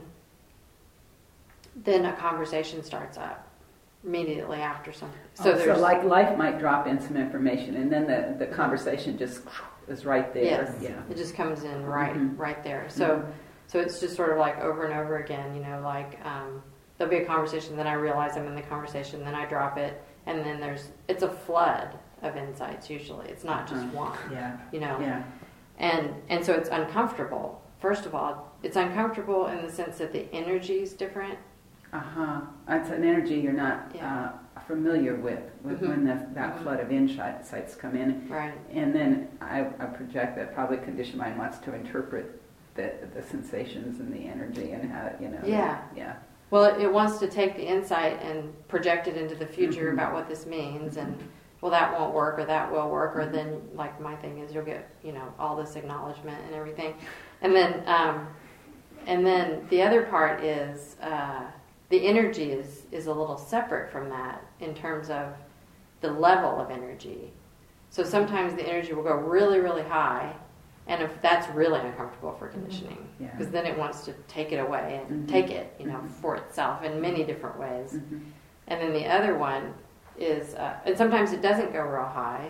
then a conversation starts up immediately after something. So, So there's so like life might drop in some information, and then the, the conversation just is right there. Yes, Yeah. it just comes in right, Mhm. right there. So, Mhm. so it's just sort of like over and over again. You know, like um, there'll be a conversation, then I realize I'm in the conversation, then I drop it, and then there's it's a flood of insights. Usually, it's not just Uh-huh. one. Yeah. You know, Yeah. and and so it's uncomfortable. First of all, it's uncomfortable in the sense that the energy is different. Uh huh. It's an energy you're not Yeah. uh, familiar with, with Mhm. when the, that Mhm. flood of insights come in. Right. And then I, I project that probably conditioned mind wants to interpret the, the sensations and the energy and how, you know. Yeah. Yeah. Well, it, it wants to take the insight and project it into the future Mhm. about what this means, and well, that won't work, or that will work, or then, like my thing is, you'll get, you know, all this acknowledgement and everything, and then, um, and then the other part is uh, the energy is is a little separate from that in terms of the level of energy. So sometimes the energy will go really, really high, and if that's really uncomfortable for conditioning, Yeah. because then it wants to take it away and Mhm. take it, you know, Mhm. for itself in many different ways. Mhm. And then the other one is, uh, and sometimes it doesn't go real high,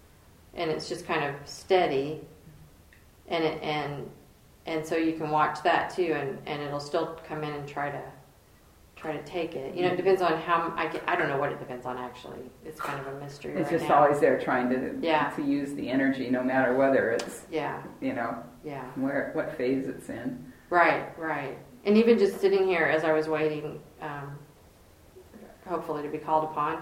and it's just kind of steady, and it, and and so you can watch that too, and, and it'll still come in and try to try to take it. You know, it depends on how I get, I don't know what it depends on actually. It's kind of a mystery. It's right just now. always there trying to Yeah. to use the energy, no matter whether it's, Yeah, you know, yeah. where what phase it's in. Right, right. And even just sitting here as I was waiting, um, hopefully to be called upon,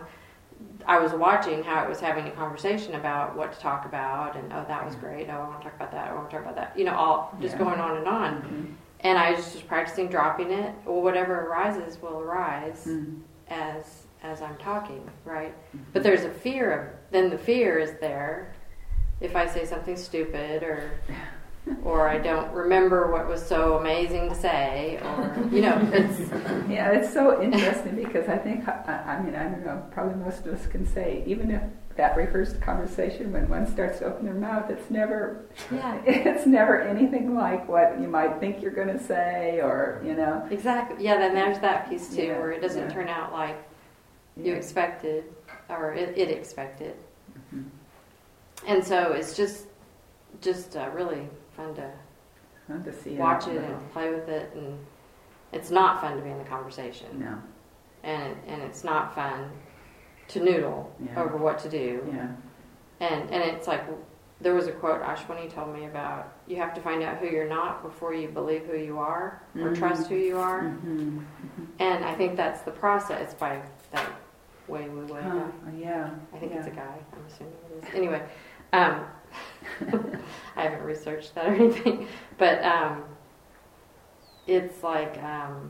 I was watching how it was having a conversation about what to talk about, and oh, that was great. Oh, I want to talk about that. I want to talk about that. You know, all just Yeah. going on and on. Mhm. And I was just practicing dropping it. Well, whatever arises will arise Mm. as as I'm talking, right? But there's a fear of, then the fear is there if I say something stupid or or I don't remember what was so amazing to say, or, you know, it's... Yeah, it's so interesting because I think, I, I mean, I don't know, probably most of us can say, even if that rehearsed conversation, when one starts to open their mouth, it's never, Yeah. it's never anything like what you might think you're going to say, or, you know. Exactly. Yeah, then there's that piece too, Yeah, where it doesn't yeah. turn out like you Yeah. expected, or it, it expected. Mhm. And so it's just, just uh, really fun to Fun to see watch a it little. and play with it, and it's not fun to be in the conversation, No, and and it's not fun to noodle Yeah. over what to do, yeah. and and it's like there was a quote Ashwini told me about, you have to find out who you're not before you believe who you are or Mhm. trust who you are, Mhm. and I think that's the process by that Wei Wu Wei. Huh, yeah. I think yeah. it's a guy. I'm assuming it is. Anyway, um, I haven't researched that or anything, but um, it's like um,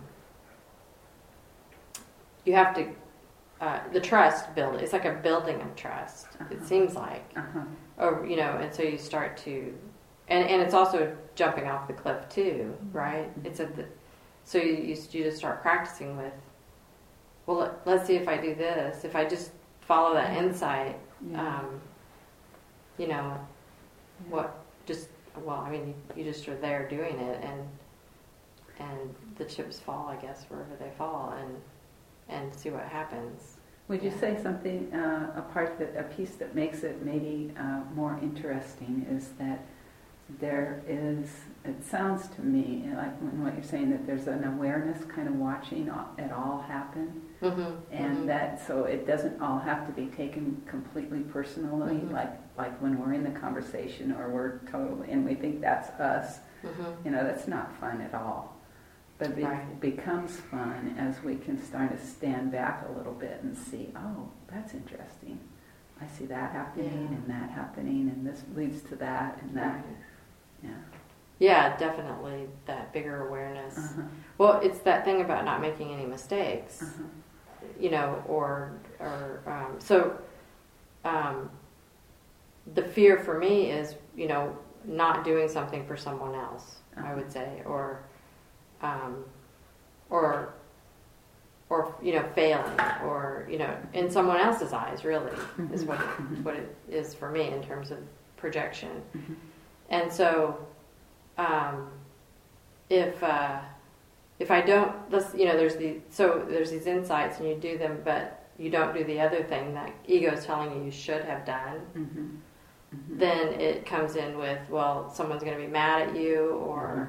you have to uh, the trust build. It's like a building of trust. Uh-huh. It seems like, Uh-huh. or you know, and so you start to, and and it's also jumping off the cliff too, right? It's at the, so you you, you just start practicing with. Well, let, let's see if I do this. If I just follow that insight, Yeah. um, you know, what just well, I mean, you, you just are there doing it, and and the chips fall, I guess, wherever they fall, and and see what happens. Would you Yeah. say something, uh, a part that, a piece that makes it maybe uh, more interesting is that there is, it sounds to me, like when what you're saying, that there's an awareness kind of watching all- it all happen, Mm-hmm. and mm-hmm. that, so it doesn't all have to be taken completely personally, Mhm. like like when we're in the conversation or we're totally, and we think that's us, Mm-hmm. you know, that's not fun at all. But it Right. becomes fun as we can start to stand back a little bit and see, oh, that's interesting. I see that happening Yeah. and that happening, and this leads to that and that. Right. Yeah. Yeah, definitely that bigger awareness. Uh-huh. Well, it's that thing about not making any mistakes, Uh-huh. you know, or or um, so. Um, the fear for me is, you know, not doing something for someone else. I would say, or, um, or, or you know, failing, or you know, in someone else's eyes, really, is what it, Mhm. what it is for me in terms of projection. Mhm. And so, um, if uh, if I don't, let's, you know, there's the so there's these insights and you do them, but you don't do the other thing that ego is telling you you should have done. Mhm. Mhm. Then it comes in with, well, someone's going to be mad at you, or Uh-huh.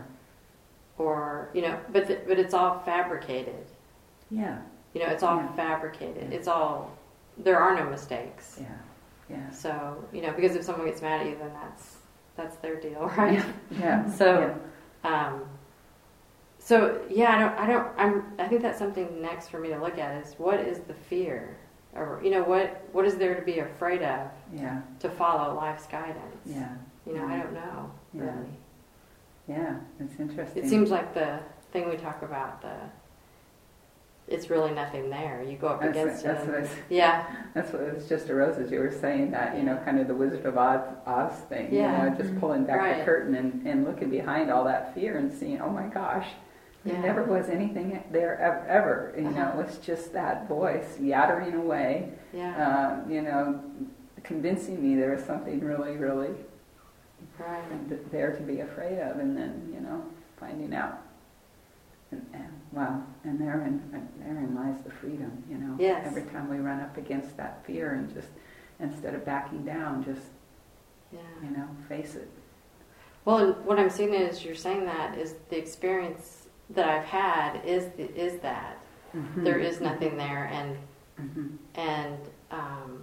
or you know, but the, but it's all fabricated. Yeah. You know, it's all Yeah. fabricated. Yeah. It's all, there are no mistakes. Yeah. Yeah. So you know, because if someone gets mad at you, then that's that's their deal, right? Yeah. So, um, so yeah, I don't, I don't, I'm, I think that's something next for me to look at is what is the fear, or you know, what what is there to be afraid of Yeah. to follow life's guidance? Yeah. You know, I don't know Yeah. really. Yeah. It's interesting. It seems like the thing we talk about, the it's really nothing there. You go up That's, against that's it. what I and- was, yeah, that's what it was just arose as you were saying that, you know, kind of the Wizard of Oz, Oz thing, Yeah. you know, just pulling back Right. the curtain and, and looking behind all that fear and seeing, oh my gosh, there Yeah. never was anything there ever, ever. You know, Uh-huh. it's just that voice yattering away, yeah, um, you know, convincing me there was something really, really right. th- there to be afraid of, and then, you know, finding out. And, and wow, and therein, therein lies the freedom, you know. Yes. Every time we run up against that fear and just, instead of backing down, just, Yeah. you know, face it. Well, and what I'm seeing is you're saying that is the experience that I've had is the, is that Mhm. there is nothing there, and Mhm. and um,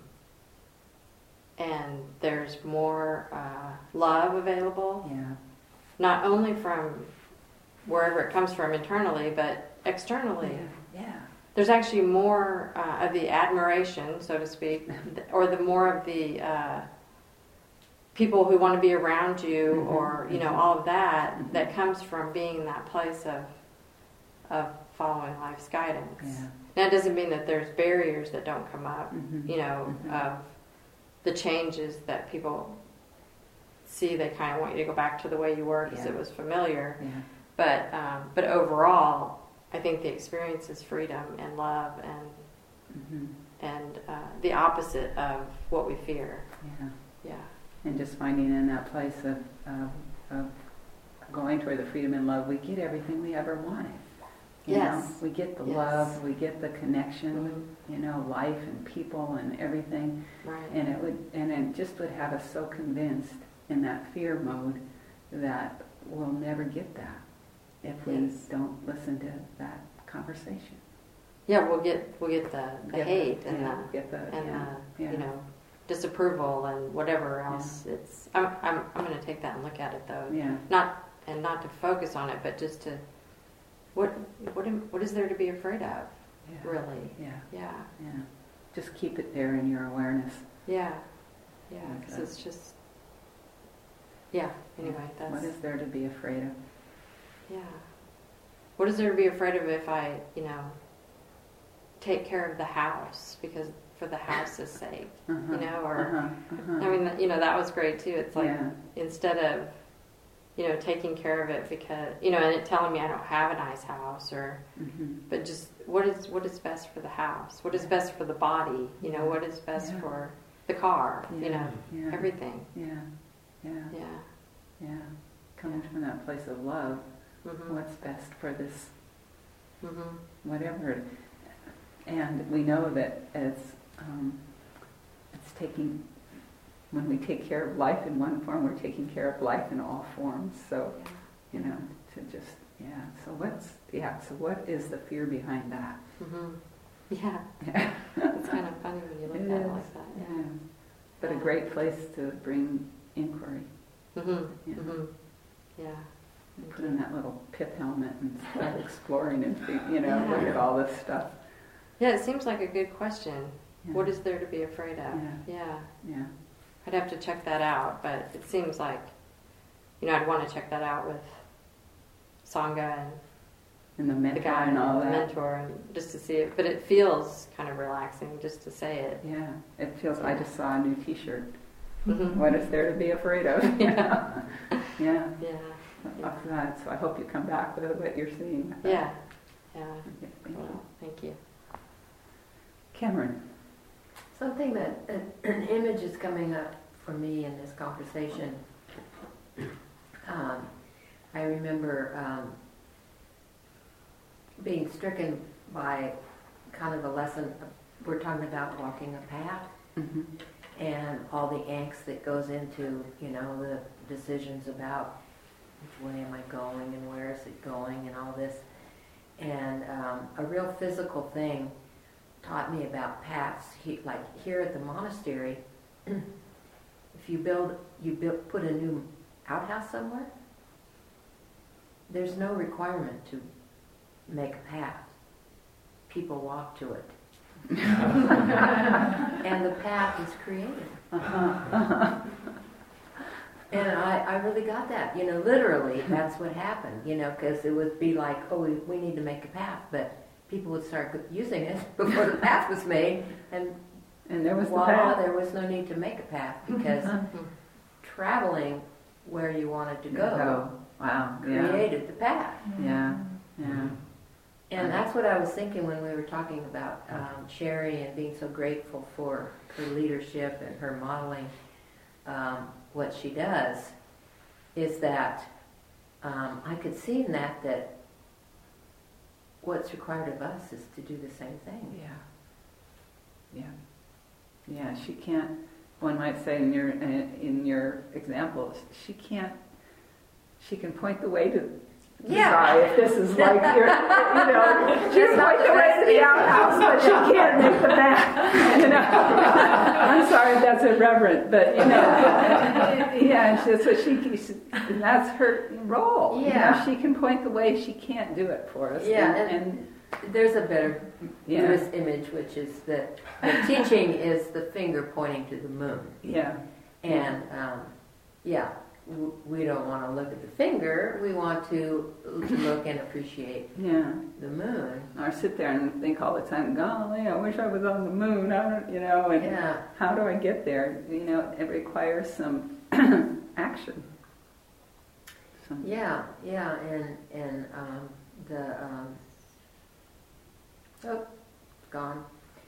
and there's more uh, love available, Yeah. not only from wherever it comes from internally, but externally. Yeah. There's actually more uh, of the admiration, so to speak, or the more of the uh, people who want to be around you, Mhm, or you know, mhm. all of that Mhm. that comes from being in that place of of following life's guidance. Yeah. Now, it doesn't mean that there's barriers that don't come up, Mhm. you know, Mhm. of the changes that people see. They kind of want you to go back to the way you were because Yeah. it was familiar. Yeah. But um, but overall, I think the experience is freedom and love and Mhm. and uh, the opposite of what we fear. Yeah. Yeah. And just finding in that place of, of, of going toward the freedom and love, we get everything we ever wanted. You Yes. know? We get the Yes. love, we get the connection, Mhm. you know, life and people and everything. Right. And it would, and it just would have us so convinced in that fear mode that we'll never get that if we Yes. don't listen to that conversation. Yeah, we'll get we'll get the, the Get hate and yeah, the get the, and yeah, the yeah. you know disapproval and whatever else. It's I'm I'm I'm going to take that and look at it though. Yeah. Not and not to focus on it, but just to what what am, what is there to be afraid of? Yeah. Really? Yeah. Yeah. Yeah. Just keep it there in your awareness. Yeah. Yeah. Because Okay. it's just yeah. Anyway, that's What is there to be afraid of? yeah. What is there to be afraid of if I you know take care of the house because for the house's sake, Uh-huh. you know, or Uh-huh. Uh-huh. I mean, you know, that was great too. It's like Yeah. instead of, you know, taking care of it because, you know, and it telling me I don't have a nice house or, Mhm. but just what is what is best for the house? What is best for the body? You know, what is best Yeah. for the car? You Yeah. know, Yeah. everything. Yeah. Yeah. Yeah. Yeah. Coming Yeah. from that place of love, Mhm. what's best for this, Mhm. whatever. And we know that as um, it's taking, when we take care of life in one form, we're taking care of life in all forms. So, you know, to just, yeah. So what's, yeah, so what is the fear behind that? Mhm. Yeah. Yeah. It's kind of funny when you look It at it is, like that. yeah. Yeah. But a Yeah. great place to bring inquiry. Mhm. Yeah. Mhm. Yeah. And put in that little pith helmet and start exploring and see, you know, Yeah. look at all this stuff. Yeah, it seems like a good question. Yeah. What is there to be afraid of? Yeah. Yeah. Yeah. I'd have to check that out, but it seems like, you know, I'd want to check that out with Sangha and And the the mentor guy and all the that. mentor, and just to see it. But it feels kind of relaxing just to say it. Yeah. It feels, I just saw a new t-shirt. Mhm. What is there to be afraid of? Yeah. Yeah. Yeah. Of that. So I hope you come back with what you're seeing. with that. Yeah. Yeah. Okay, thank you. Well, thank you. Cameron. Something that, an image is coming up for me in this conversation. Um, I remember um, being stricken by kind of a lesson. We're talking about walking a path Mm-hmm. and all the angst that goes into, you know, the decisions about which way am I going and where is it going and all this. And um, a real physical thing taught me about paths. He, like here at the monastery, if you build, you build, put a new outhouse somewhere, there's no requirement to make a path. People walk to it. And the path is created. Uh-huh. Uh-huh. And I, I really got that, you know, literally, that's what happened, you know, because it would be like, oh, we, we need to make a path, but people would start using it before the path was made, and And there was voila, the path. there was no need to make a path, because traveling where you wanted to go Oh, wow. Yeah. created the path. Yeah. Yeah. And that's what I was thinking when we were talking about um, Sherry and being so grateful for her leadership and her modeling um, what she does, is that um, I could see in that that what's required of us is to do the same thing. Yeah. Yeah. Yeah. She can't. One might say in your in your examples, she can't. She can point the way to. Yeah. Decide if this is like your, you know, she can point the way to the outhouse, but she can't make the path. You know. I'm sorry if that's irreverent, but you know, yeah, that's what she. she and that's her role. Yeah. You know, she can point the way. She can't do it for us. Yeah, and, and there's a better Yeah. Buddhist image, which is that the teaching is the finger pointing to the moon. yeah, And um, yeah, w- we don't want to look at the finger. We want to look and appreciate Yeah. the moon. Or sit there and think all the time, golly, I wish I was on the moon. I don't, you know, and Yeah. how do I get there? You know, it requires some action. Some, Yeah, yeah, and and um, the um, oh, it's gone.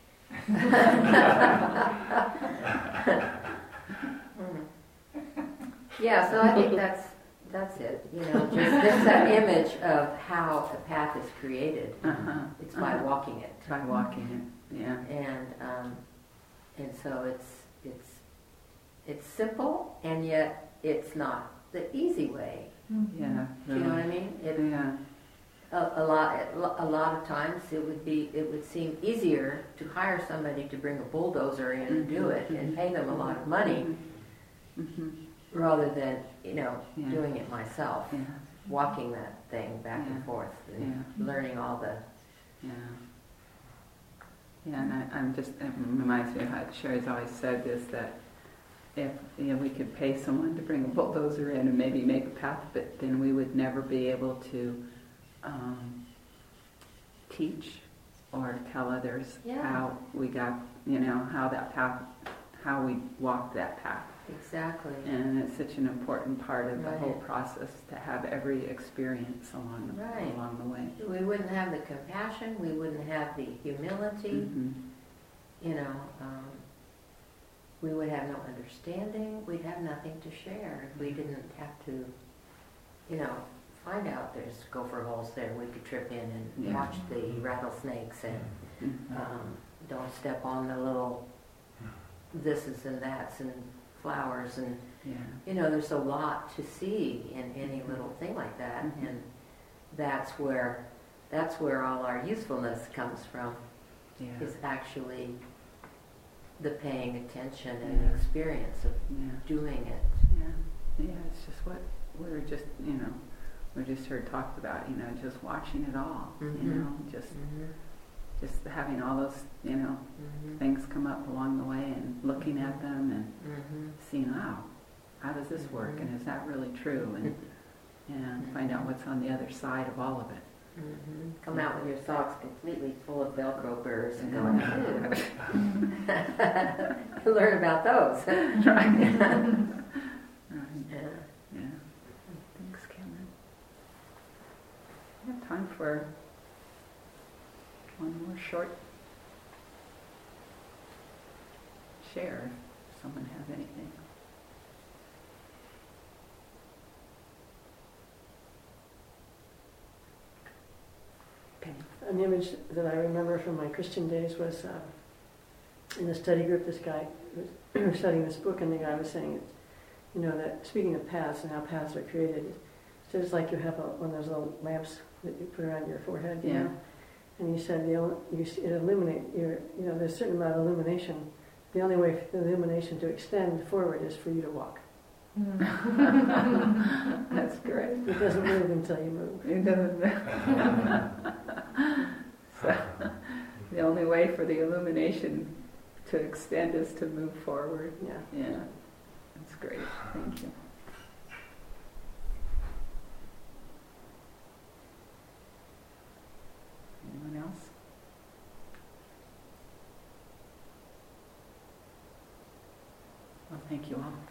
Yeah, so I think that's that's it. You know, just just that image of how a path is created. Uh-huh. It's by Uh-huh. walking it, By walking it, yeah. and um, and so it's it's it's simple, and yet it's not the easy way. Yeah. Do you know what I mean? It, Yeah. a, a lot a lot of times it would be it would seem easier to hire somebody to bring a bulldozer in and do it and pay them a lot of money Mm-hmm. rather than you know Yeah. doing it myself, Yeah. walking that thing back Yeah. and forth and Yeah. learning all the Yeah. Yeah, and I, I'm just, it reminds me of how Sherry's always said this, that if, you know, we could pay someone to bring a bulldozer in and maybe make a path of it, then we would never be able to um, teach or tell others Yeah. how we got, you know, how that path, how we walked that path. exactly. And it's such an important part of the Right. whole process to have every experience along the, Right. along the way. We wouldn't have the compassion. We wouldn't have the humility. Mhm. You know, um, we would have no understanding. We'd have nothing to share if we didn't have to, you know, find out there's gopher holes there. We could trip in and Yeah. watch the rattlesnakes and Mhm. um, don't step on the little thises and that's and flowers and Yeah. you know, there's a lot to see in any little thing like that, Mhm. and that's where that's where all our usefulness comes from. Yeah. Is actually the paying attention and Yeah. experience of Yeah. doing it. Yeah. Yeah. It's just what we were just, you know, we just heard talked about, you know, just watching it all, you Mhm. know, just Mm-hmm. just having all those, you know, Mm-hmm. things come up along the way and looking at them and Mm-hmm. seeing, wow, how does this work? And is that really true? And and find out what's on the other side of all of it. Mm-hmm. Come out with your socks completely full of Velcro burrs and Yeah. going, "Ooh." Learn about those. Right. Right. Yeah. Yeah. Thanks, Cameron. We have time for one more short share. If someone has anything. Penny. An image that I remember from my Christian days was uh, in the study group, this guy was studying this book, and the guy was saying, you know, that speaking of paths and how paths are created, it's just like you have a, one of those little lamps that you put around your forehead, you Yeah. know. And he said, the only, you see, it illuminate your, you know, there's a certain amount of illumination. The only way for the illumination to extend forward is for you to walk. That's great. It doesn't move until you move. It doesn't. So, the only way for the illumination to extend is to move forward. Yeah. Yeah, that's great. Thank you. Anyone else? Well, thank you all.